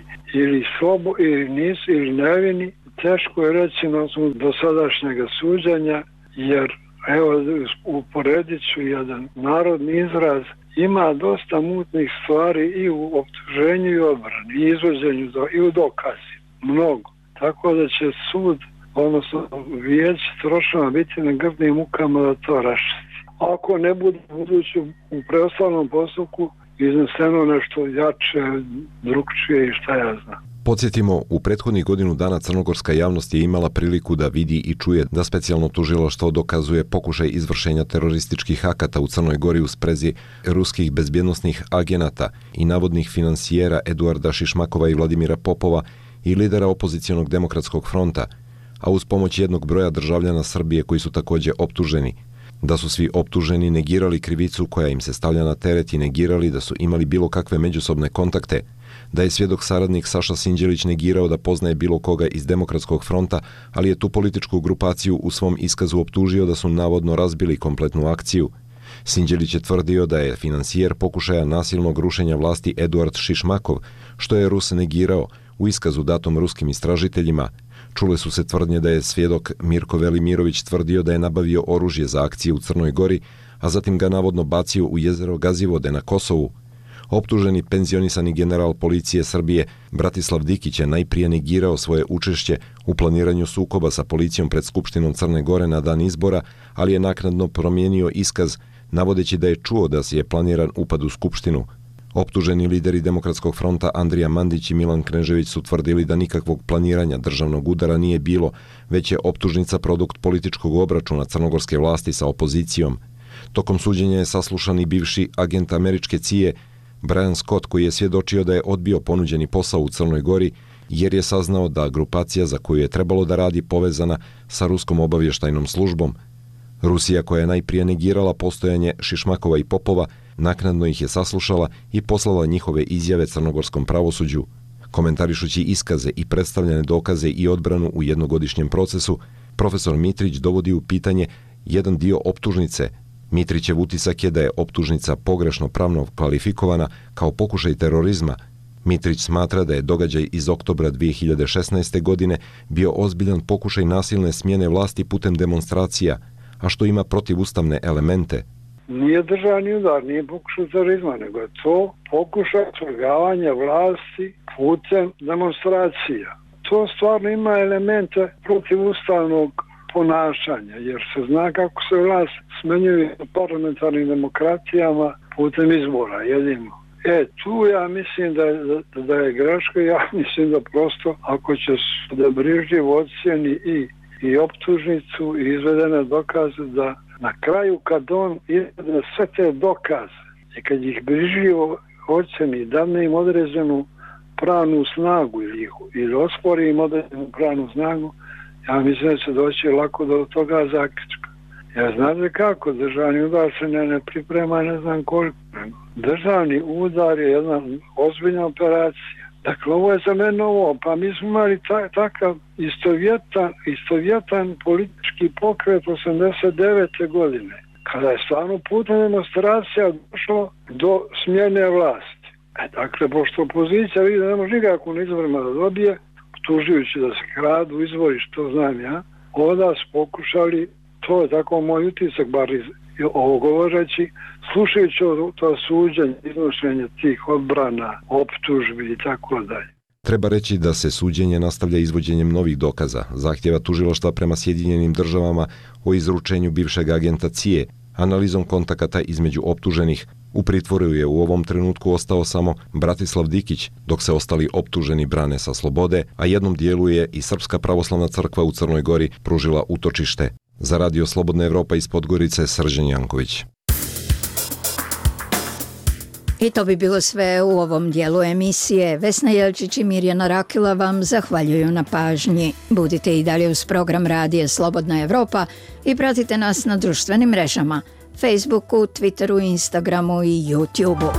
ili nisu ili nevini, teško je reći na osnovu dosadašnjeg suđenja, jer evo uporedit ću jedan narodni izraz, ima dosta mutnih stvari i u optuženju i odbrani, i izvođenju i u dokazi. Mnogo. Tako da će sud, odnosno vijeć trošama biti na grdnim mukama da to raščisti. Ako ne bude budući u preostalnom postupku izneseno nešto jače, drugčije i šta ja znam. Podsjetimo, u prethodnih godinu dana crnogorska javnost je imala priliku da vidi i čuje da specijalno tužilaštvo dokazuje pokušaj izvršenja terorističkih akata u Crnoj Gori u sprezi ruskih bezbjednosnih agenata i navodnih finansijera Eduarda Šišmakova i Vladimira Popova i lidera opozicionog demokratskog fronta, a uz pomoć jednog broja državljana Srbije koji su također optuženi. Da su svi optuženi negirali krivicu koja im se stavlja na teret i negirali da su imali bilo kakve međusobne kontakte, da je svjedok saradnik Saša Sinđelić negirao da poznaje bilo koga iz Demokratskog fronta, ali je tu političku grupaciju u svom iskazu optužio da su navodno razbili kompletnu akciju. Sinđelić je tvrdio da je finansijer pokušaja nasilnog rušenja vlasti Eduard Šišmakov, što je Rus negirao u iskazu datom ruskim istražiteljima. Čule su se tvrdnje da je svjedok Mirko Velimirović tvrdio da je nabavio oružje za akcije u Crnoj Gori, a zatim ga navodno bacio u jezero Gazivode na Kosovu. Optuženi penzionisani general policije Srbije Bratislav Dikić je najprije negirao svoje učešće u planiranju sukoba sa policijom pred Skupštinom Crne Gore na dan izbora, ali je naknadno promijenio iskaz, navodeći da je čuo da je planiran upad u Skupštinu. Optuženi lideri Demokratskog fronta Andrija Mandić i Milan Knežević su tvrdili da nikakvog planiranja državnog udara nije bilo, već je optužnica produkt političkog obračuna crnogorske vlasti sa opozicijom. Tokom suđenja je saslušan i bivši agent američke CIA Brian Scott, koji je svjedočio da je odbio ponuđeni posao u Crnoj Gori jer je saznao da grupacija za koju je trebalo da radi povezana sa ruskom obavještajnom službom. Rusija, koja je najprije negirala postojanje Šišmakova i Popova, naknadno ih je saslušala i poslala njihove izjave crnogorskom pravosuđu. Komentarišući iskaze i predstavljene dokaze i odbranu u jednogodišnjem procesu, profesor Mitrić dovodi u pitanje jedan dio optužnice. Mitrićev utisak je da je optužnica pogrešno pravno kvalifikovana kao pokušaj terorizma. Mitrić smatra da je događaj iz oktobra 2016. godine bio ozbiljan pokušaj nasilne smjene vlasti putem demonstracija, a što ima protivustavne elemente. Nije državni udar, nije pokušaj terorizma, nego je to pokušaj svrgavanja vlasti putem demonstracija. To stvarno ima elemente protivustavnog ponašanja, jer se zna kako se vlast smenjuje u parlamentarnim demokracijama putem izbora, jedino. Tu ja mislim da je greška, ja mislim da prosto ako će da brižljivo ocijeni i optužnicu i izvedene dokaze, da na kraju kad on izvede sve te dokaze i kad ih brižljivo ocjeni, dadne im određenu pravnu snagu ili ospori im određenu pravnu snagu, ja mislim da će doći lako do toga zaključka. Ja znate kako, državni udar se ne priprema, ne znam koliko. Državni udar je jedna ozbiljna operacija. Dakle, ovo je za mene ovo, pa mi smo imali takav istovjetan politički pokret 89. godine, kada je stvarno putem demonstracija došlo do smjene vlasti. Dakle, pošto opozicija vidi da ne može nikako na izborima da dobije, tužujući da se kradu izbori, što znam ja, onda su pokušali, to je tako moj utisak, bar ovo govoreći, slušajući to suđenje, iznošenje tih odbrana, optužbi i tako dalje. Treba reći da se suđenje nastavlja izvođenjem novih dokaza, zahtjeva tužilaštva prema Sjedinjenim državama o izručenju bivšeg agenta CIA, analizom kontakata između optuženih. U pritvoru je u ovom trenutku ostao samo Bratislav Dikić, dok se ostali optuženi brane sa slobode, a jednom dijelu je i Srpska pravoslavna crkva u Crnoj Gori pružila utočište. Za Radio Slobodna Evropa iz Podgorice, Srđan Janković. I to bi bilo sve u ovom dijelu emisije. Vesna Jelčić i Mirjana Rakela vam zahvaljuju na pažnji. Budite i dalje uz program Radija Slobodna Evropa i pratite nas na društvenim mrežama, Facebooku, Twitteru, Instagramu i YouTubeu.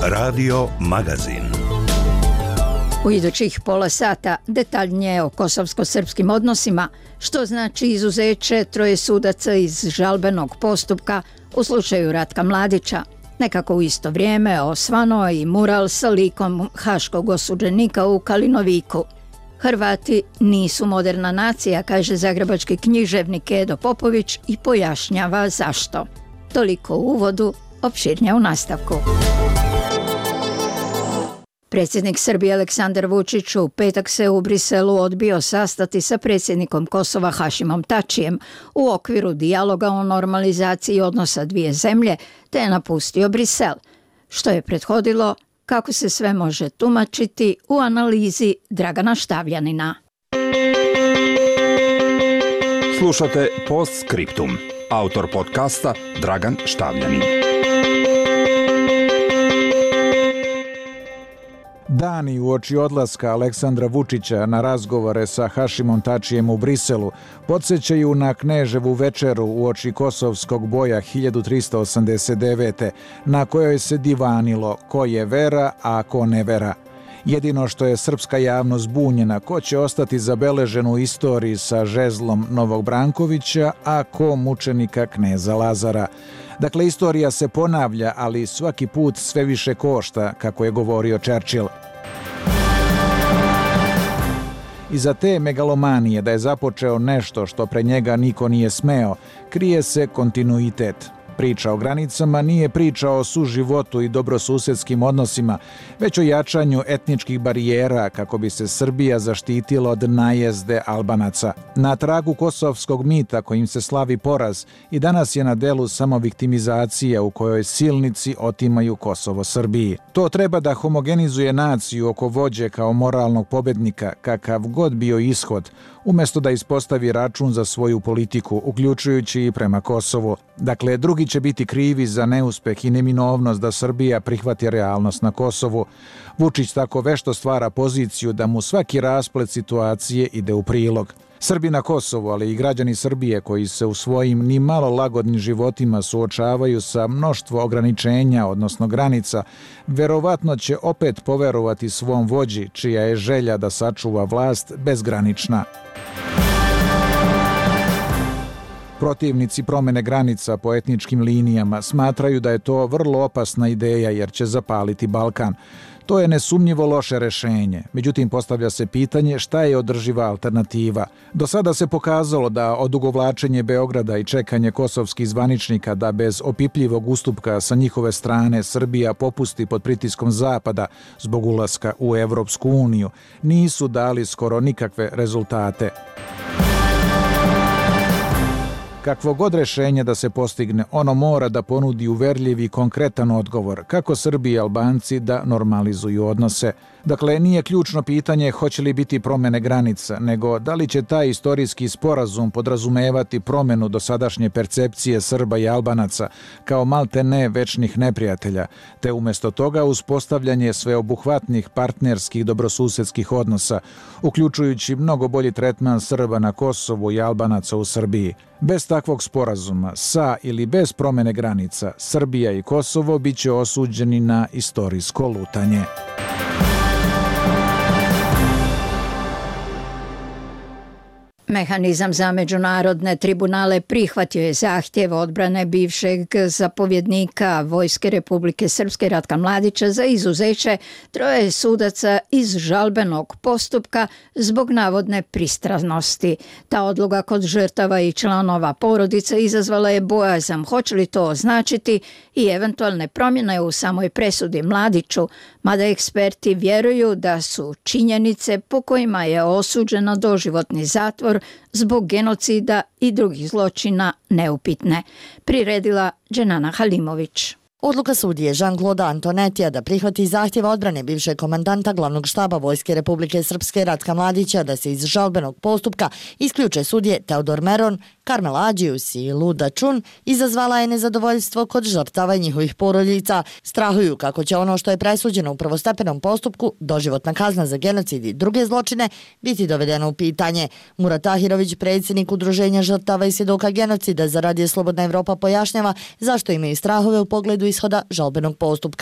Radio Magazin. U idućih pola sata detaljnije o kosovsko-srpskim odnosima, što znači izuzeće 3 sudaca iz žalbenog postupka u slučaju Ratka Mladića. Nekako u isto vrijeme osvano i mural sa likom haškog osuđenika u Kalinoviku. Hrvati nisu moderna nacija, kaže zagrebački književnik Edo Popović i pojašnjava zašto. Toliko u uvodu, opširnije u nastavku. Predsjednik Srbije Aleksandar Vučić u petak se u Briselu odbio sastati sa predsjednikom Kosova Hašimom Tačijem u okviru dijaloga o normalizaciji odnosa dvije zemlje, te je napustio Brisel. Što je prethodilo, kako se sve može tumačiti u analizi Dragana Štavljanina. Slušate Postscriptum. Autor podcasta Dragan Štavljanin. Dani uoči odlaska Aleksandra Vučića na razgovore sa Hašimom Tačijem u Briselu podsjećaju na Kneževu večeru uoči kosovskog boja 1389. na kojoj se divanilo ko je vera, a ko ne vera. Jedino što je srpska javnost bunjena, ko će ostati zabeležen u istoriji sa žezlom Novog Brankovića, a ko mučenika kneza Lazara. Dakle, istorija se ponavlja, ali svaki put sve više košta, kako je govorio Churchill. Iza te megalomanije da je započeo nešto što pre njega niko nije smeo, krije se kontinuitet. Priča o granicama nije priča o suživotu i dobrosusedskim odnosima, već o jačanju etničkih barijera kako bi se Srbija zaštitila od najezde Albanaca. Na tragu kosovskog mita kojim se slavi poraz i danas je na delu samo viktimizacija u kojoj silnici otimaju Kosovo Srbiji. To treba da homogenizuje naciju oko vođe kao moralnog pobednika, kakav god bio ishod, umjesto da ispostavi račun za svoju politiku, uključujući i prema Kosovu. Dakle, drugi će biti krivi za neuspeh i neminovnost da Srbija prihvati realnost na Kosovu. Vučić tako vešto stvara poziciju da mu svaki rasplet situacije ide u prilog. Srbi na Kosovu, ali i građani Srbije koji se u svojim ni malo lagodnim životima suočavaju sa mnoštvo ograničenja, odnosno granica, verovatno će opet poverovati svom vođi, čija je želja da sačuva vlast bezgranična. Protivnici promene granica po etničkim linijama smatraju da je to vrlo opasna ideja jer će zapaliti Balkan. To je nesumnjivo loše rešenje. Međutim, postavlja se pitanje šta je održiva alternativa. Do sada se pokazalo da odugovlačenje Beograda i čekanje kosovskih zvaničnika da bez opipljivog ustupka sa njihove strane Srbija popusti pod pritiskom Zapada zbog ulaska u Evropsku uniju nisu dali skoro nikakve rezultate. Kakvo god rešenje da se postigne, ono mora da ponudi uverljiv i konkretan odgovor kako Srbi i Albanci da normalizuju odnose. Dakle, nije ključno pitanje hoće li biti promene granica, nego da li će taj istorijski sporazum podrazumevati promenu dosadašnje percepcije Srba i Albanaca kao malte ne večnih neprijatelja, te umjesto toga uspostavljanje sveobuhvatnih partnerskih dobrosusedskih odnosa, uključujući mnogo bolji tretman Srba na Kosovu i Albanaca u Srbiji. Bez takvog sporazuma, sa ili bez promene granica, Srbija i Kosovo biće osuđeni na istorijsko lutanje. Mehanizam za međunarodne tribunale prihvatio je zahtjev odbrane bivšeg zapovjednika Vojske Republike Srpske Ratka Mladića za izuzeće 3 sudaca iz žalbenog postupka zbog navodne pristranosti. Ta odluka kod žrtava i članova porodice izazvala je bojazan hoće li to označiti i eventualne promjene u samoj presudi Mladiću, mada eksperti vjeruju da su činjenice po kojima je osuđen na doživotni zatvor zbog genocida i drugih zločina neupitne, priredila Dženana Halimović. Odluka sudije Jean-Claude Antonetija da prihvati zahtjev odbrane bivšeg komandanta glavnog štaba Vojske Republike Srpske Ratka Mladića da se iz žalbenog postupka isključe sudije Teodor Meron, Karmel Adžius i Luda Čun izazvala je nezadovoljstvo kod žrtava i njihovih porodica. Strahuju kako će ono što je presuđeno u prvostepenom postupku, doživotna kazna za genocid i druge zločine, biti dovedeno u pitanje. Murat Tahirović, predsjednik Udruženja žrtava i svjedoka genocida za Radio Slobodna Evropa, pojašnjava zašto imaju strahove u pogledu ishoda žalbenog postupka.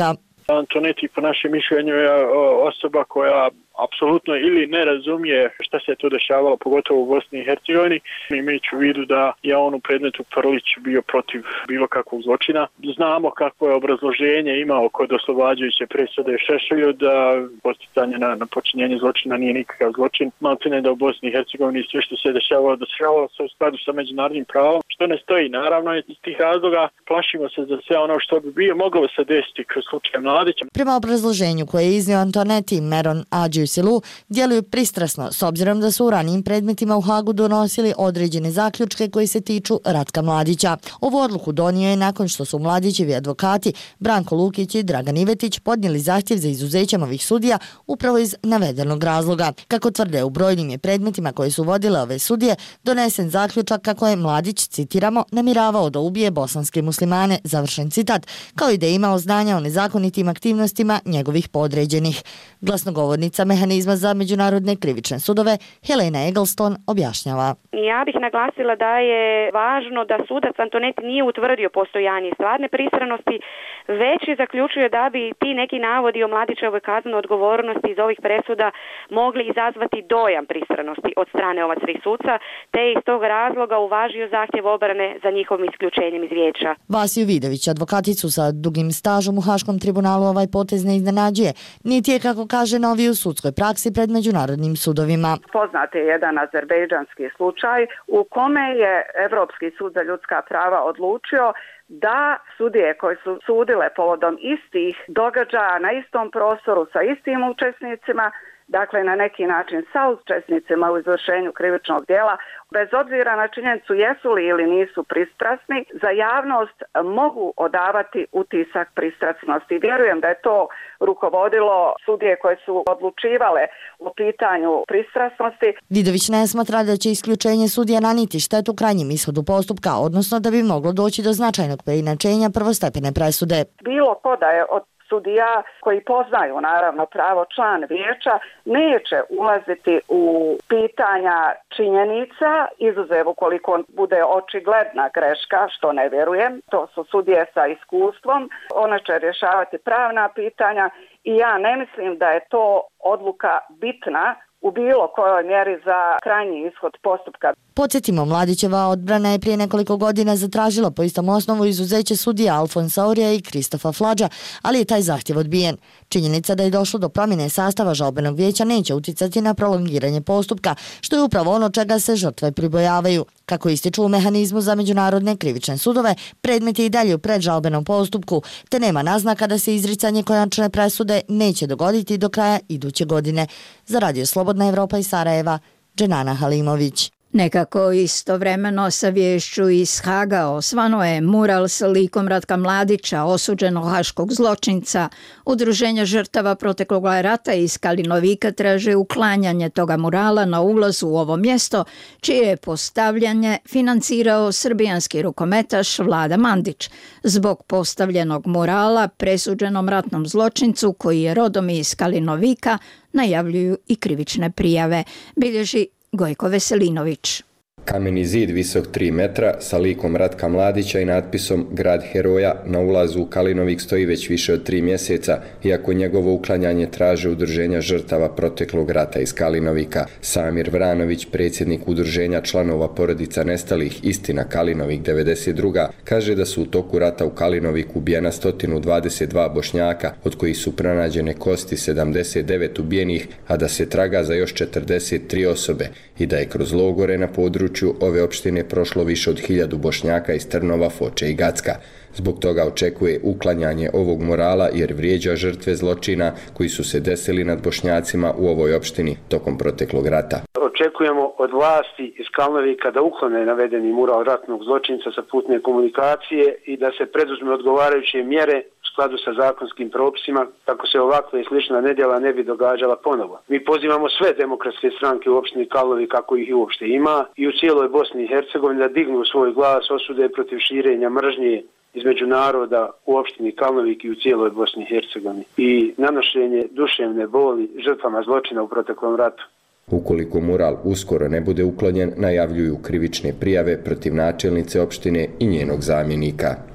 Antoneti po našem mišljenju je osoba koja apsolutno ili ne razumije šta se tu dešavalo, pogotovo u Bosni i Hercegovini. Imajući u vidu da je on u predmetu Prlić bio protiv bilo kakvog zločina. Znamo kakvo je obrazloženje imao kod oslobađajuće presude Šešelju da podsticanje na počinjenje zločina nije nikakav zločin. Maltene da u Bosni i Hercegovini sve što se dešavalo se u skladu sa međunarodnim pravom, što ne stoji. Naravno, iz tih razloga plašimo se za sve ono što bi moglo se desiti kroz slučaj Mladića. Prema obrazloženju koje je iznio Antoneti, Meron Adžiusilu djeluju pristrasno s obzirom da su u ranijim predmetima u Hagu donosili određene zaključke koji se tiču Ratka Mladića. Ovu odluku donio je nakon što su Mladićevi advokati Branko Lukić i Dragan Ivetić podnijeli zahtjev za izuzećem ovih sudija upravo iz navedenog razloga. Kako tvrde, u brojnim je predmetima koje su vodile ove sudije donesen zaključak kako je Mladić, citiramo, namiravao da ubije bosanske muslimane, završen citat, kao i da je imao znanja o nezakonitim aktivnostima njegovih podređenih. Glasnogovornica Mehanizma za međunarodne krivične sudove Helena Eggleston objašnjava. Ja bih naglasila da je važno da sudac Antoneti nije utvrdio postojanje stvarne pristranosti, već je zaključio da bi ti neki navodi o Mladićevoj kaznenoj odgovornosti iz ovih presuda mogli izazvati dojam pristranosti od strane ova tri suca, te je iz tog razloga uvažio zahtjev obrane za njihovim isključenjem iz vijeća. Vasiju Vidović, advokaticu sa dugim stažom u Haškom tribunalu, ovaj potez ne iznenađuje, niti je, kako kaže, novi u sudskoj praksi pred međunarodnim sudovima. Poznat je jedan azerbejdžanski slučaj u kome je Evropski sud za ljudska prava odlučio da sudije koje su sudile povodom istih događaja na istom prostoru sa istim učesnicima, dakle na neki način sa učesnicima u izvršenju krivičnog djela, bez obzira na činjenicu jesu li ili nisu pristrasni, za javnost mogu odavati utisak pristrasnosti. Vjerujem da je to rukovodilo sudije koje su odlučivale o pitanju pristrasnosti. Vidović ne smatra da će isključenje sudija naniti štetu krajnjem ishodu postupka, odnosno da bi moglo doći do značajnog preinačenja prvostepene presude. Bilo ko da je od sudija koji poznaju naravno pravo član vijeća neće ulaziti u pitanja činjenica, izuzev ukoliko bude očigledna greška, što ne vjerujem. To su sudije sa iskustvom, one će rješavati pravna pitanja i ja ne mislim da je to odluka bitna u bilo kojoj mjeri za krajnji ishod postupka. Podsjetimo, Mladićeva odbrana je prije nekoliko godina zatražila po istom osnovu izuzeće sudija Alfonsa Orija i Kristofa Flađa, ali je taj zahtjev odbijen. Činjenica da je došlo do promjene sastava žalbenog vijeća neće uticati na prolongiranje postupka, što je upravo ono čega se žrtve pribojavaju. Kako ističu u Mehanizmu za međunarodne krivične sudove, predmet je i dalje u predžalbenom postupku, te nema naznaka da se izricanje konačne presude neće dogoditi do kraja iduće godine. Za Radio Slobodna Evropa iz Sarajeva, Dženana Halimović. Nekako istovremeno sa viješću iz Haga osvano je mural sa likom Ratka Mladića, osuđenog haškog zločinca. Udruženja žrtava proteklog rata iz Kalinovika traže uklanjanje toga murala na ulazu u ovo mjesto, čije je postavljanje financirao srbijanski rukometaš Vlada Mandić. Zbog postavljenog murala presuđenom ratnom zločincu, koji je rodom iz Kalinovika, najavljuju i krivične prijave. Bilježi Gojko Veselinović. Kameni zid visok 3 metra sa likom Ratka Mladića i natpisom Grad heroja na ulazu u Kalinovik stoji već više od 3 mjeseca, iako njegovo uklanjanje traže udruženja žrtava proteklog rata iz Kalinovika. Samir Vranović, predsjednik udruženja članova porodica nestalih Istina Kalinovik 92. kaže da su u toku rata u Kalinoviku ubijena 122 Bošnjaka, od kojih su pronađene kosti 79 ubijenih, a da se traga za još 43 osobe i da je kroz logore na području ove opštine prošlo više od 1000 Bošnjaka iz Trnova, Foče i Gacka. Zbog toga očekuje uklanjanje ovog murala jer vrijeđa žrtve zločina koji su se desili nad Bošnjacima u ovoj opštini tokom proteklog rata. Očekujemo od vlasti iz Kalnovika da uklone navedeni mural ratnog zločinca sa putne komunikacije i da se preduzme odgovarajuće mjere u skladu sa zakonskim propisima kako se ovakva i slična nedjela ne bi događala ponovo. Mi pozivamo sve demokratske stranke u opštini Kalnovik, kako ih i uopšte ima, i u cijeloj Bosni i Hercegovini da dignu svoj glas osude protiv širenja mržnje između naroda u opštini Kalnovik i u cijeloj Bosni i Hercegovini i nanošenje duševne boli žrtvama zločina u proteklom ratu. Ukoliko mural uskoro ne bude uklonjen, najavljuju krivične prijave protiv načelnice opštine i njenog zamjenika.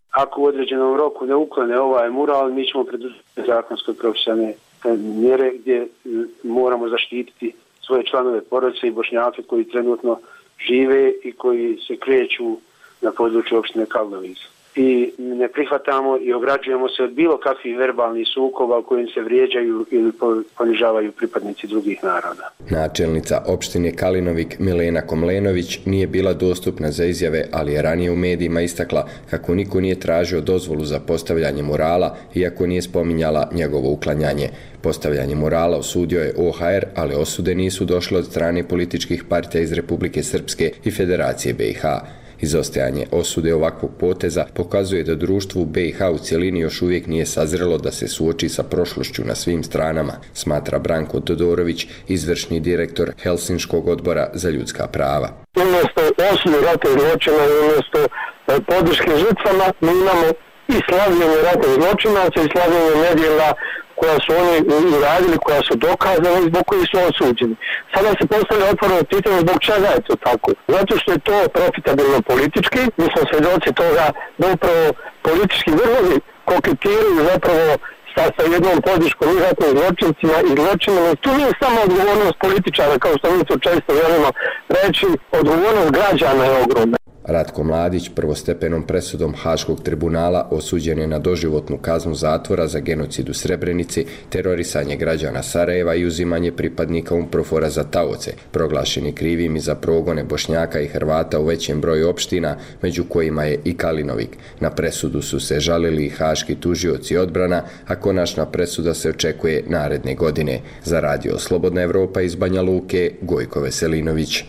ako u određenom roku ne uklone ovaj mural, mi ćemo preduzeti zakonsko propisane mjere gdje moramo zaštititi svoje članove porodice i Bošnjake koji trenutno žive i koji se kreću na području opštine Kalinović. I ne prihvatamo i ograđujemo se od bilo kakvih verbalnih sukoba u kojim se vrijeđaju ili ponižavaju pripadnici drugih naroda. Načelnica opštine Kalinovik Milena Komlenović nije bila dostupna za izjave, ali je ranije u medijima istakla kako niko nije tražio dozvolu za postavljanje murala, iako nije spominjala njegovo uklanjanje. Postavljanje murala osudio je OHR, ali osude nisu došle od strane političkih partija iz Republike Srpske i Federacije BiH. Izostajanje osude ovakvog poteza pokazuje da društvo u BiH u cjelini još uvijek nije sazrelo da se suoči sa prošlošću na svim stranama, smatra Branko Todorović, izvršni direktor Helsinškog odbora za ljudska prava. Umjesto osude ratnih zločina i umjesto podrške žrtvama, mi imamo i slavljenje ratnih zločinaca i slavljenje nedjela koja su oni uradili, koja su dokazane i zbog koji su osuđeni. Sada se postavlja otvoreno pitanje zbog čega je to tako. Zato što je to profitabilno politički, mi smo svjedoci toga da upravo politički vrhovi koketiraju zapravo sa jednom podrškom i ratnim zločincima i zločinima. Tu nije samo odgovornost političara, kao što mi to često želimo reći, odgovornost građana je ogromna. Ratko Mladić prvostepenom presudom Haškog tribunala osuđen je na doživotnu kaznu zatvora za genocid u Srebrenici, terorisanje građana Sarajeva i uzimanje pripadnika UNPROFOR-a za taoce, proglašeni krivim i za progone Bošnjaka i Hrvata u većem broju opština, među kojima je i Kalinovik. Na presudu su se žalili i haški tužioci odbrana, a konačna presuda se očekuje naredne godine. Za Radio Slobodna Evropa iz Banja Luke, Gojko Veselinović.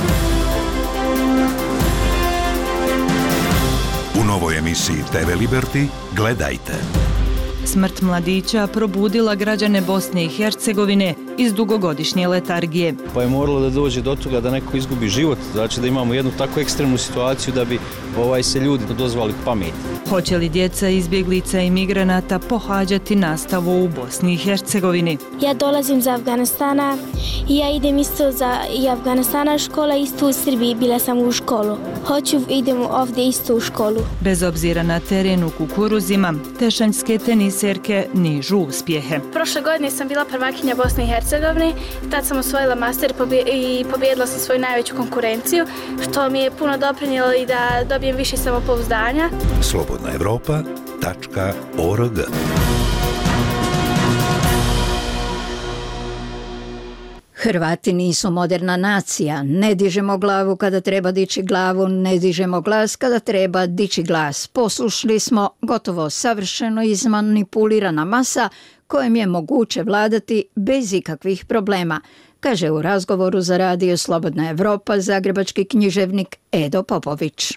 U novoj emisiji TV Liberty gledajte. Smrt mladića probudila građane Bosne i Hercegovine iz dugogodišnje letargije. Pa je moralo da dođe do toga da neko izgubi život, znači da imamo jednu tako ekstremnu situaciju da bi se ljudi dozvali pamet. Hoće li djeca izbjeglica i migranata pohađati nastavu u Bosni i Hercegovini? Ja dolazim iz Afganistana i ja idem isto za Afganistana škola, isto u Srbiji, bila sam u školu. Idem ovdje isto u školu. Bez obzira na teren u kukuruzima, tešanjske teniserke nižu uspjehe. Prošle godine sam bila prvakinja Bosne i Hercegovine, tad sam osvojila master i pobijedila sam svoju najveću konkurenciju, što mi je puno doprinijelo i da dobijem više samopouzdanja. slobodnaevropa.org. Hrvati nisu moderna nacija, ne dižemo glavu kada treba dići glavu, ne dižemo glas kada treba dići glas. Poslušali smo gotovo savršeno izmanipulirana masa kojom je moguće vladati bez ikakvih problema, kaže u razgovoru za Radio Slobodna Evropa zagrebački književnik Edo Popović.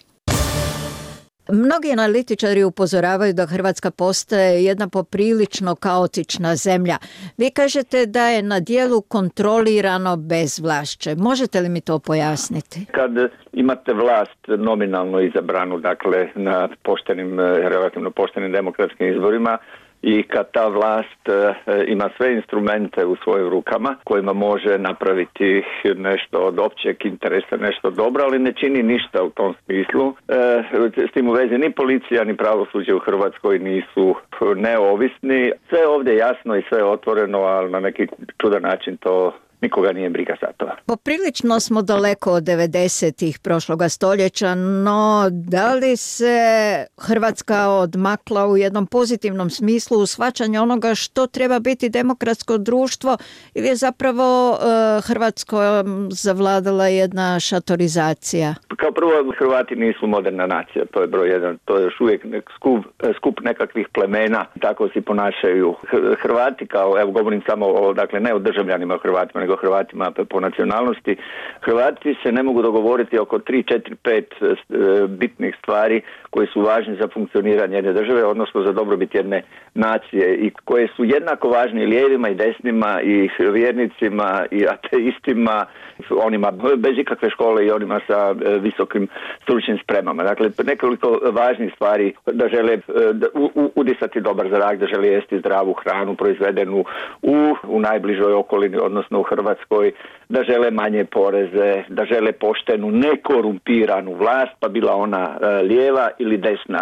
Mnogi analitičari upozoravaju da Hrvatska postaje jedna poprilično kaotična zemlja. Vi kažete da je na dijelu kontrolirano bezvlašće. Možete li mi to pojasniti? Kad imate vlast nominalno izabranu, dakle na relativno poštenim demokratskim izborima, i kad ta vlast ima sve instrumente u svojim rukama kojima može napraviti nešto od općeg interesa, nešto dobro, ali ne čini ništa u tom smislu. S tim u vezi ni policija ni pravosuđe u Hrvatskoj nisu neovisni. Sve je ovdje jasno i sve je otvoreno, ali na neki čudan način to nikoga nije briga za to. Poprilično smo daleko od 90-ih prošloga stoljeća, no da li se Hrvatska odmakla u jednom pozitivnom smislu u shvaćanju onoga što treba biti demokratsko društvo ili je zapravo Hrvatsko zavladala jedna šatorizacija? Kao prvo, Hrvati nisu moderna nacija, to je broj jedan, to je još uvijek skup nekakvih plemena, tako se ponašaju Hrvati, kao, evo govorim samo o, dakle ne o državljanima Hrvatima, nego Hrvatima po nacionalnosti. Hrvati se ne mogu dogovoriti oko 3, 4, 5 bitnih stvari koje su važne za funkcioniranje jedne države, odnosno za dobrobit jedne nacije i koje su jednako važne i lijevima i desnima i vjernicima i ateistima, onima bez ikakve škole i onima sa visokim stručnim spremama. Dakle, nekoliko važnih stvari, da žele udisati dobar zrak, da žele jesti zdravu hranu proizvedenu u najbližoj okolini, odnosno u Hrvatskoj, da žele manje poreze, da žele poštenu, nekorumpiranu vlast, pa bila ona lijeva ili desna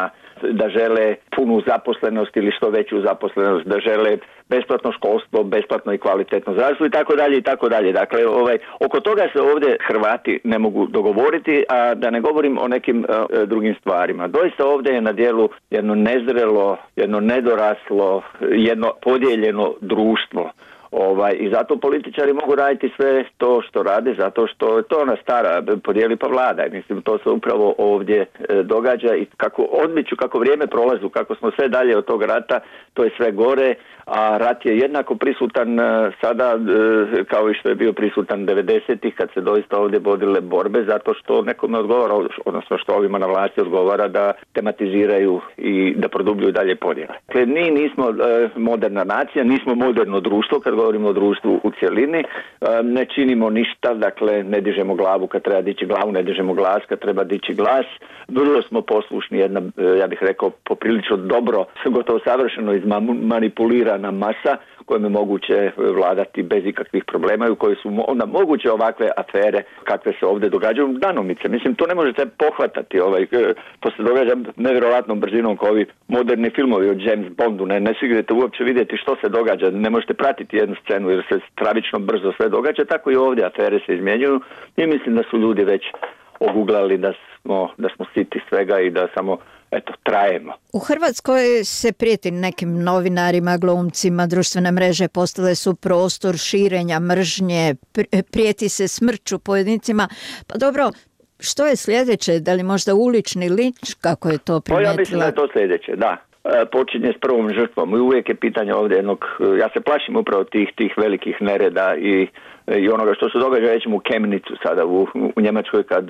da žele punu zaposlenost ili što veću zaposlenost, da žele besplatno školstvo, besplatno i kvalitetno zdravstvo i tako dalje i tako dalje. Dakle, oko toga se ovdje Hrvati ne mogu dogovoriti, a da ne govorim o nekim drugim stvarima. Doista ovdje je na djelu jedno nezrelo, jedno nedoraslo, jedno podijeljeno društvo. I zato političari mogu raditi sve to što rade, zato što je to ona stara podijeli pa vladaj. Mislim, to se upravo ovdje događa i kako odmiču, kako vrijeme prolazi, kako smo sve dalje od tog rata, to je sve gore, a rat je jednako prisutan sada kao i što je bio prisutan 90-ih kad se doista ovdje vodile borbe, zato što nekome odgovara, odnosno što ovima na vlasti odgovara da tematiziraju i da produbljuju dalje podjele. Dakle, nismo moderna nacija, nismo moderno društvo, kad govorimo o društvu u cjelini, ne činimo ništa, dakle ne dižemo glavu kad treba dići glavu, ne dižemo glas kad treba dići glas, vrlo smo poslušni, jedna, ja bih rekao, poprilično dobro, gotovo savršeno izmanipulirana masa kojom je moguće vladati bez ikakvih problema i u kojoj su onda moguće ovakve afere kakve se ovdje događaju danomice. Mislim, to ne možete pohvatati, to se događa nevjerojatnom brzinom kao ovi moderni filmovi o James Bondu, ne stignete uopće vidjeti što se događa, ne možete pratiti jednu scenu jer se stravično brzo sve događa, tako i ovdje afere se izmjenjuju i mislim da su ljudi već oguglali da smo siti svega i da samo trajemo. U Hrvatskoj se prijeti nekim novinarima, glumcima, društvene mreže postale su prostor širenja mržnje, prijeti se smrću pojedincima. Pa dobro, što je sljedeće? Da li možda ulični linč, kako je to primijetila? Ja mislim da je to sljedeće, da. Počinje s prvom žrtvom i uvijek je pitanje ovdje ja se plašim upravo tih velikih nereda i onoga što se događa recimo u Kemnicu sada u Njemačkoj kad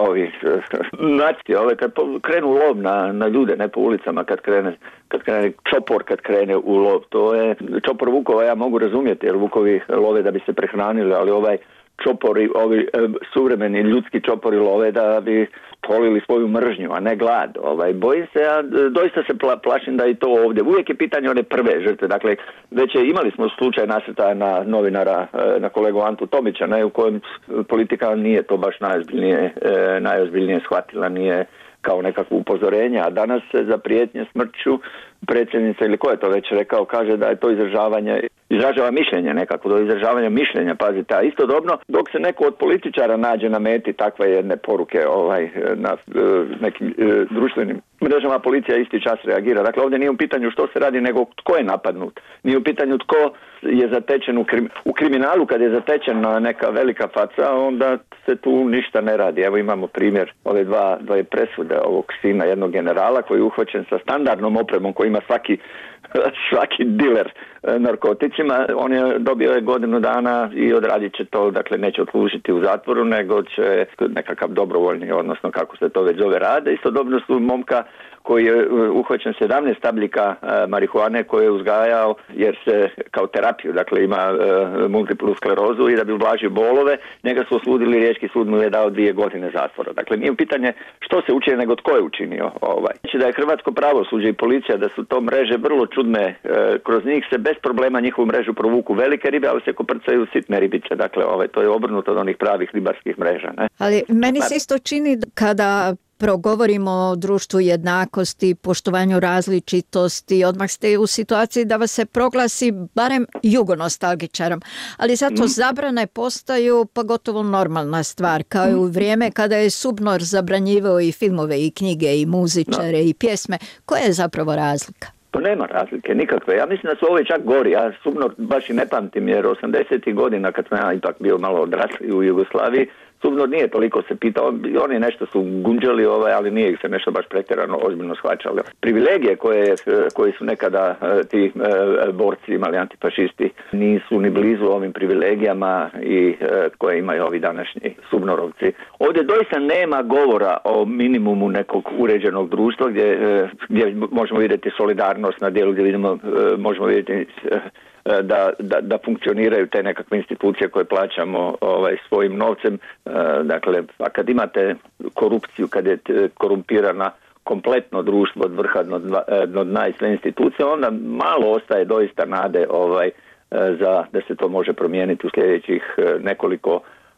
kad krenu lov na ljude, ne po ulicama, kad krene čopor, kad krene u lov, to je čopor vukova, ja mogu razumjeti jer vukovi love da bi se prehranili, ali čopori, ovi suvremeni ljudski čopori love da bi polili svoju mržnju, a ne glad. Bojim se, ja doista se plašim da i to ovdje. Uvijek je pitanje one prve žrtve. Dakle, već imali smo slučaj nasrtaja na novinara, na kolegu Antu Tomića, u kojem politika nije to baš najozbiljnije shvatila, nije kao nekakvo upozorenje, a danas se za prijetnje smrću predsjednica ili ko je to već rekao, kaže da je to izražava mišljenje nekako, do izražavanja mišljenja, pazite, a istodobno dok se neko od političara nađe na meti takve jedne poruke na nekim društvenim mrežama, policija isti čas reagira. Dakle, ovdje nije u pitanju što se radi, nego tko je napadnut. Nije u pitanju tko je zatečen u kriminalu, kad je zatečena neka velika faca, onda se tu ništa ne radi. Evo imamo primjer ove dvoje presude ovog sina jednog generala koji je uhvaćen sa standardnom opremom koji ima svaki diler narkoticima. On je dobio godinu dana i odradit će to, dakle neće odslužiti u zatvoru, nego će nekakav dobrovoljni, odnosno kako se to već zove, rade. Istodobno su momka koji je uhvaćen 17 stabljika marihuane koje je uzgajao jer se kao terapiju, dakle ima multiplu sklerozu i da bi ublažio bolove, njega su osudili, Riječki sud mu je dao 2 godine zatvora. Dakle, nije pitanje što se učini, nego tko je učinio. Znači da je hrvatsko pravosuđe i policija, da su to mreže vrlo čudne, kroz njih se bez problema njihovu mrežu provuku velike ribe, ali se koprcaju sitne ribice. Dakle, to je obrnuto od onih pravih ribarskih mreža. Ne? Ali meni se isto čini kada progovorimo o društvu jednakosti, poštovanju različitosti, odmah ste u situaciji da vas se proglasi barem jugonostalgičarom. Ali zato zabrane postaju pa gotovo normalna stvar, kao i u vrijeme kada je Subnor zabranjivao i filmove i knjige i muzičare i pjesme. Koja je zapravo razlika? To nema razlike, nikakve. Ja mislim da su ovo čak gori. Ja Subnor baš i ne pamtim jer 80. godina kad sam ja ipak bio malo odrasli u Jugoslaviji, Subnor nije toliko se pitao, oni nešto su gunđali, ali nije ih se nešto baš pretjerano ozbiljno shvaćali. Privilegije koje su nekada ti borci imali, antifašisti, nisu ni blizu ovim privilegijama i koje imaju ovi današnji Subnorovci. Ovdje doista nema govora o minimumu nekog uređenog društva gdje možemo vidjeti solidarnost na dijelu, gdje možemo vidjeti da funkcioniraju te nekakve institucije koje plaćamo svojim novcem. Dakle, a kad imate korupciju, kad je korumpirana kompletno društvo od vrha do dna i sve institucije, onda malo ostaje doista nade da se to može promijeniti u sljedećih nekoliko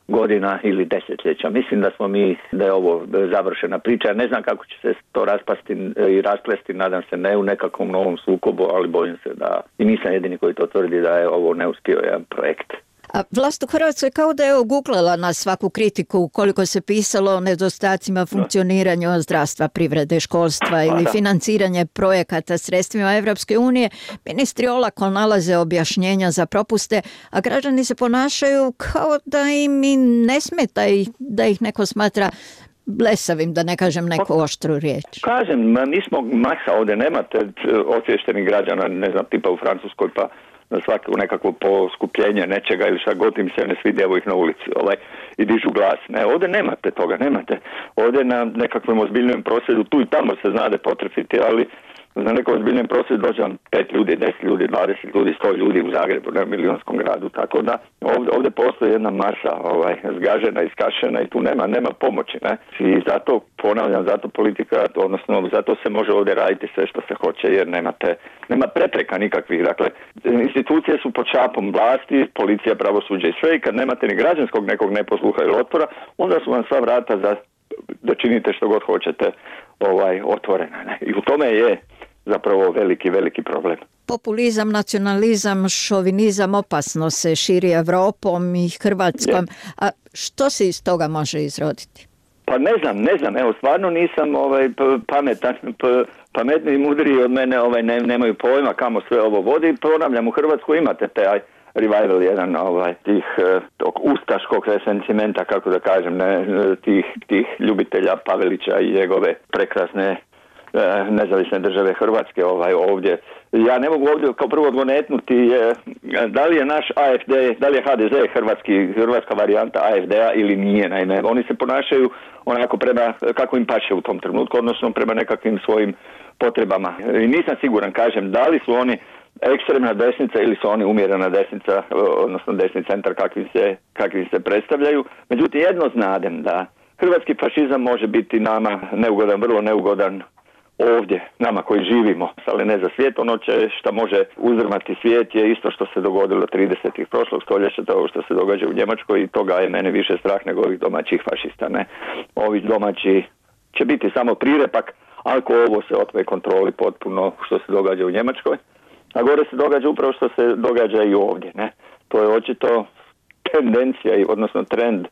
godina ili desetljeća. Mislim da je ovo završena priča. Ne znam kako će se to raspasti i rasplesti, nadam se ne u nekakvom novom sukobu, ali bojim se da i nisam jedini koji to tvrdi da je ovo neuspio jedan projekt. A vlast u Hrvatskoj kao da je oguglala na svaku kritiku koliko se pisalo o nedostacima funkcioniranju zdravstva, privrede, školstva ili financiranje projekata sredstvima Evropske unije. Ministri olako nalaze objašnjenja za propuste, a građani se ponašaju kao da im i ne smeta da ih neko smatra blesavim, da ne kažem neku oštru riječ. Kažem, mi smo masa, ovdje nemate osviještenih građana, ne znam, tipa u Francuskoj pa na svako nekakvo poskupljenje nečega ili šta god im se ne svidi, evo ih na ulici i dižu glas. Ne, ovdje nemate toga, nemate. Ovdje na nekakvom ozbiljnom prosvjedu, tu i tamo se znade potrefiti, ali na nekom ozbiljnom prosvjedu dođe vam 5 ljudi, 10 ljudi, 20 ljudi, 100 ljudi u Zagrebu, na milionskom gradu, tako da ovdje postoji jedna masa zgažena, iskašena i tu nema pomoći, ne. I zato, ponavljam, zato politika, odnosno zato se može ovdje raditi sve što se hoće, jer nema prepreka nikakvih. Dakle, institucije su pod šapom vlasti, policija, pravosuđe i sve, i kad nemate ni građanskog nekog neposluha ili otpora, onda su vam sva vrata da činite što god hoćete otvorena, ne. I u tome je zapravo veliki problem. Populizam, nacionalizam, šovinizam opasno se širi Evropom i Hrvatskom. A što se iz toga može izroditi? Pa ne znam, evo stvarno nisam pametan, pametni i mudriji od mene nemaju pojma kamo sve ovo vodi. Ponavljam, u Hrvatskoj imate taj revival jedan tog ustaškog resentimenta, kako da kažem, tih ljubitelja Pavelića i njegove prekrasne nezavisne države Hrvatske ovdje. Ja ne mogu ovdje kao prvo odgonetnuti da li je naš AFD, da li je HDZ hrvatska varijanta AFD-a ili nije. Naime, oni se ponašaju onako prema kako im paše u tom trenutku, odnosno prema nekakvim svojim potrebama. I nisam siguran, kažem, da li su oni ekstremna desnica ili su oni umjerena desnica, odnosno desni centar kakvim se predstavljaju. Međutim, jedno znadem da hrvatski fašizam može biti nama neugodan, vrlo neugodan ovdje, nama koji živimo, ali ne za svijet. Ono što može uzdrmati svijet je isto što se dogodilo 30-ih prošlog stoljeća, to što se događa u Njemačkoj, i toga je mene više strah nego ovih domaćih fašista. Ne? Ovi domaći će biti samo prirepak ako ovo se otme kontroli potpuno što se događa u Njemačkoj, a gore se događa upravo što se događa i ovdje. Ne? To je očito tendencija, odnosno trend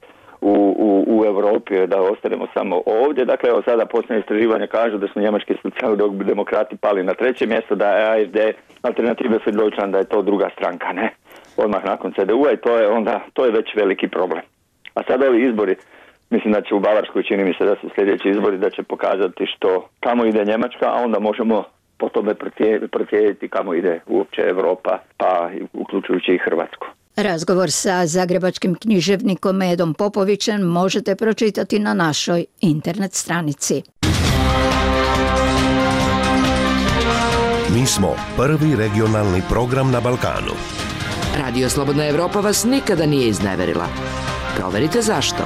u Europi, da ostanemo samo ovdje. Dakle, evo sada posljednje istraživanja kažu da su njemački socijaldemokrati pali na 3. mjesto, da je AfD, Alternative für Deutschland, da je to druga stranka, ne? Odmah nakon CDU-a, i to je već veliki problem. A sada ovi izbori, mislim da će u Bavarskoj, čini mi se da su sljedeći izbori, da će pokazati kamo ide Njemačka, a onda možemo po tome procijeniti kamo ide uopće Europa, pa uključujući i Hrvatsku. Razgovor sa zagrebačkim književnikom Edom Popovićem možete pročitati na našoj internet stranici. Mi smo prvi regionalni program na Balkanu. Radio Slobodna Evropa vas nikada nije izneverila. Proverite zašto.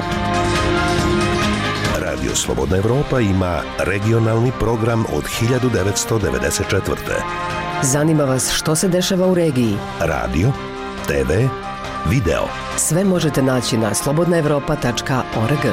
Radio Slobodna Evropa ima regionalni program od 1994. Zanima vas što se dešava u regiji? Radio, TV, video. Sve možete naći na slobodnaevropa.org.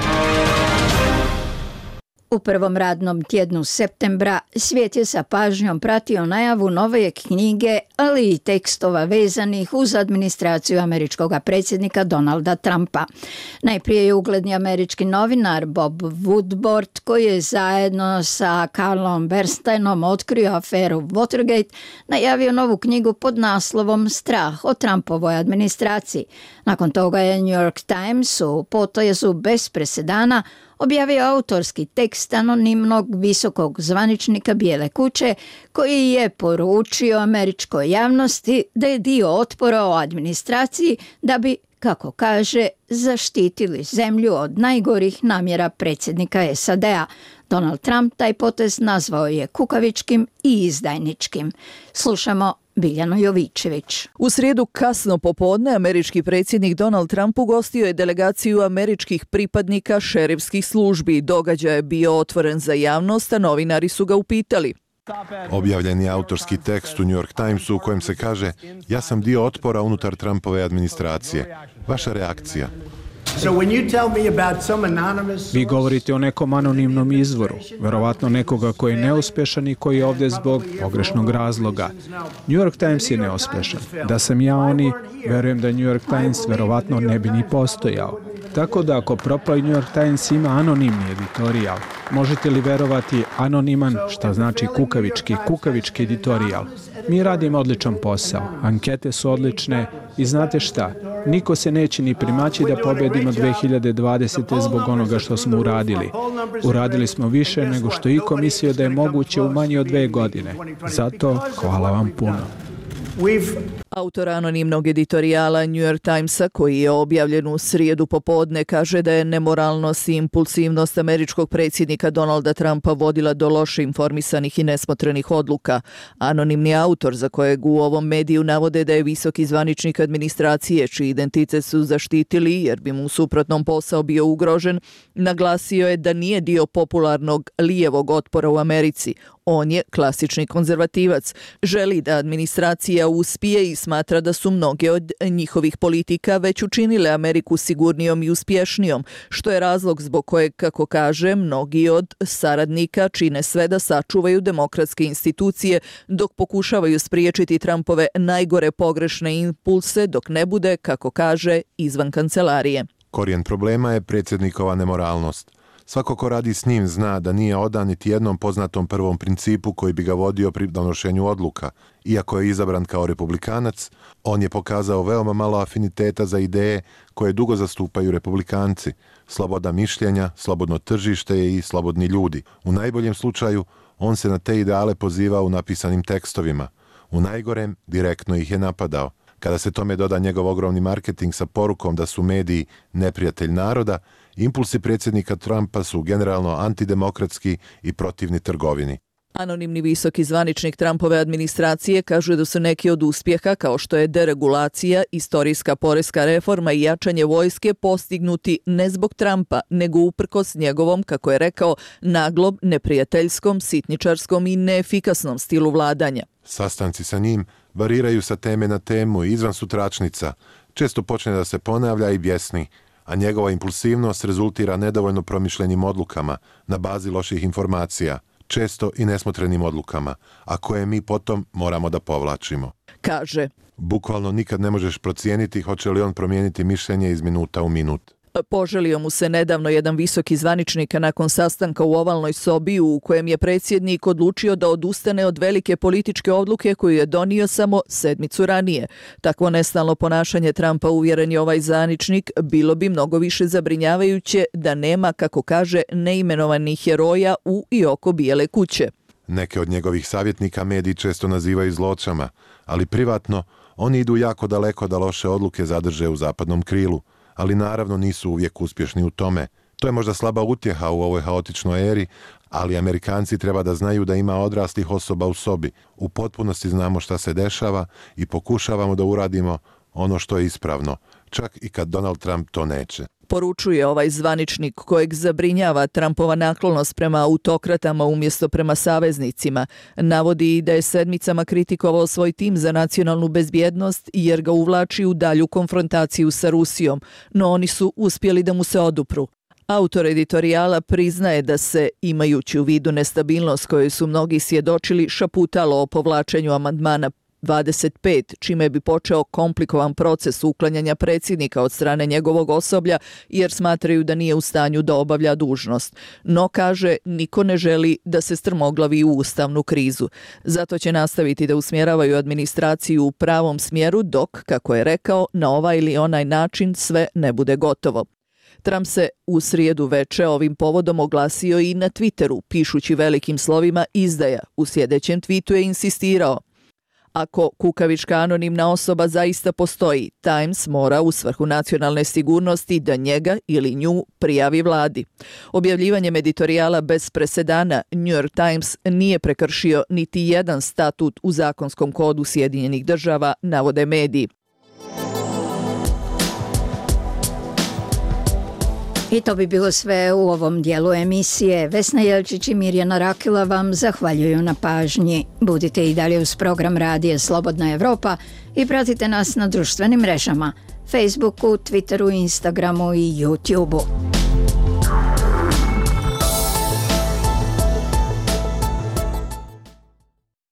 U prvom radnom tjednu septembra svijet je sa pažnjom pratio najavu nove knjige, ali i tekstova vezanih uz administraciju američkog predsjednika Donalda Trumpa. Najprije je ugledni američki novinar Bob Woodward, koji je zajedno sa Carlom Bernsteinom otkrio aferu Watergate, najavio novu knjigu pod naslovom Strah o Trumpovoj administraciji. Nakon toga je New York Times u potezu bez presedana objavio autorski tekst anonimnog visokog zvaničnika Bijele kuće, koji je poručio američkoj javnosti da je dio otpora o administraciji da bi, kako kaže, zaštitili zemlju od najgorih namjera predsjednika SAD-a. Donald Trump taj potez nazvao je kukavičkim i izdajničkim. Slušamo Biljanu Jovičević. U srijedu kasno popodne američki predsjednik Donald Trump ugostio je delegaciju američkih pripadnika šerifskih službi. Događaj je bio otvoren za javnost, a novinari su ga upitali. Objavljen je autorski tekst u New York Timesu u kojem se kaže: ja sam dio otpora unutar Trumpove administracije. Vaša reakcija? Vi govorite o nekom anonimnom izvoru, verovatno nekoga koji je neuspešan i koji je ovdje zbog pogrešnog razloga. New York Times je neuspešan. Da sam ja oni, verujem da New York Times verovatno ne bi ni postojao. Tako da ako propali New York Times ima anonimni editorijal, možete li verovati anoniman, šta znači kukavički editorijal? Mi radimo odličan posao, ankete su odlične i znate šta, niko se neće ni primaći da pobedimo 2020. zbog onoga što smo uradili. Uradili smo više nego što iko mislio da je moguće u manje od 2 godine. Zato hvala vam puno. Autor anonimnog editorijala New York Timesa, koji je objavljen u srijedu popodne, kaže da je nemoralnost i impulsivnost američkog predsjednika Donalda Trumpa vodila do loše informisanih i nesmotrenih odluka. Anonimni autor, za kojeg u ovom mediju navode da je visoki zvaničnik administracije, čiji identitet su zaštitili jer bi mu u suprotnom posao bio ugrožen, naglasio je da nije dio popularnog lijevog otpora u Americi. On je klasični konzervativac. Želi da administracija uspije i smatra da su mnoge od njihovih politika već učinile Ameriku sigurnijom i uspješnijom, što je razlog zbog kojeg, kako kaže, mnogi od saradnika čine sve da sačuvaju demokratske institucije dok pokušavaju spriječiti Trumpove najgore pogrešne impulse dok ne bude, kako kaže, izvan kancelarije. Korijen problema je predsjednikova nemoralnost. Svako ko radi s njim zna da nije odan niti jednom poznatom prvom principu koji bi ga vodio pri donošenju odluka. Iako je izabran kao republikanac, on je pokazao veoma malo afiniteta za ideje koje dugo zastupaju republikanci. Sloboda mišljenja, slobodno tržište i slobodni ljudi. U najboljem slučaju, on se na te ideale pozivao u napisanim tekstovima. U najgorem, direktno ih je napadao. Kada se tome doda njegov ogromni marketing sa porukom da su mediji neprijatelj naroda, impulsi predsjednika Trumpa su generalno antidemokratski i protivni trgovini. Anonimni visoki zvaničnik Trumpove administracije kaže da su neki od uspjeha, kao što je deregulacija, istorijska poreska reforma i jačanje vojske, postignuti ne zbog Trumpa, nego uprkos njegovom, kako je rekao, naglom, neprijateljskom, sitničarskom i neefikasnom stilu vladanja. Sastanci sa njim variraju sa teme na temu i izvan su tračnica. Često počne da se ponavlja i bjesni, a njegova impulsivnost rezultira nedovoljno promišljenim odlukama na bazi loših informacija, često i nesmotrenim odlukama, a koje mi potom moramo da povlačimo. Kaže, bukvalno nikad ne možeš procijeniti hoće li on promijeniti mišljenje iz minuta u minut. Poželio mu se nedavno jedan visoki zvaničnik nakon sastanka u ovalnoj sobi u kojem je predsjednik odlučio da odustane od velike političke odluke koju je donio samo sedmicu ranije. Takvo nestalno ponašanje Trumpa, uvjeren je ovaj zvaničnik, bilo bi mnogo više zabrinjavajuće da nema, kako kaže, neimenovanih heroja u i oko Bijele kuće. Neke od njegovih savjetnika mediji često nazivaju zločama, ali privatno oni idu jako daleko da loše odluke zadrže u zapadnom krilu. Ali naravno nisu uvijek uspješni u tome. To je možda slaba utjeha u ovoj haotičnoj eri, ali Amerikanci treba da znaju da ima odraslih osoba u sobi. U potpunosti znamo šta se dešava i pokušavamo da uradimo ono što je ispravno, čak i kad Donald Trump to neće. Poručuje ovaj zvaničnik kojeg zabrinjava Trumpova naklonost prema autokratama umjesto prema saveznicima. Navodi i da je sedmicama kritikovao svoj tim za nacionalnu bezbjednost jer ga uvlači u dalju konfrontaciju sa Rusijom, no oni su uspjeli da mu se odupru. Autor editorijala priznaje da se, imajući u vidu nestabilnost kojoj su mnogi svjedočili, šaputalo o povlačenju amandmana 25, čime bi počeo komplikovan proces uklanjanja predsjednika od strane njegovog osoblja jer smatraju da nije u stanju da obavlja dužnost. No, kaže, niko ne želi da se strmoglavi u ustavnu krizu. Zato će nastaviti da usmjeravaju administraciju u pravom smjeru dok, kako je rekao, na ovaj ili onaj način sve ne bude gotovo. Trump se u srijedu veče ovim povodom oglasio i na Twitteru, pišući velikim slovima izdaja. U sljedećem tweetu je insistirao: ako kukavička anonimna osoba zaista postoji, Times mora u svrhu nacionalne sigurnosti da njega ili nju prijavi vladi. Objavljivanjem editorijala bez presedana, New York Times nije prekršio niti jedan statut u zakonskom kodu Sjedinjenih država, navode mediji. I to bi bilo sve u ovom dijelu emisije. Vesna Jelčić i Mirjana Rakela vam zahvaljuju na pažnji. Budite i dalje uz program radija Slobodna Evropa i pratite nas na društvenim mrežama Facebooku, Twitteru, Instagramu i YouTubeu.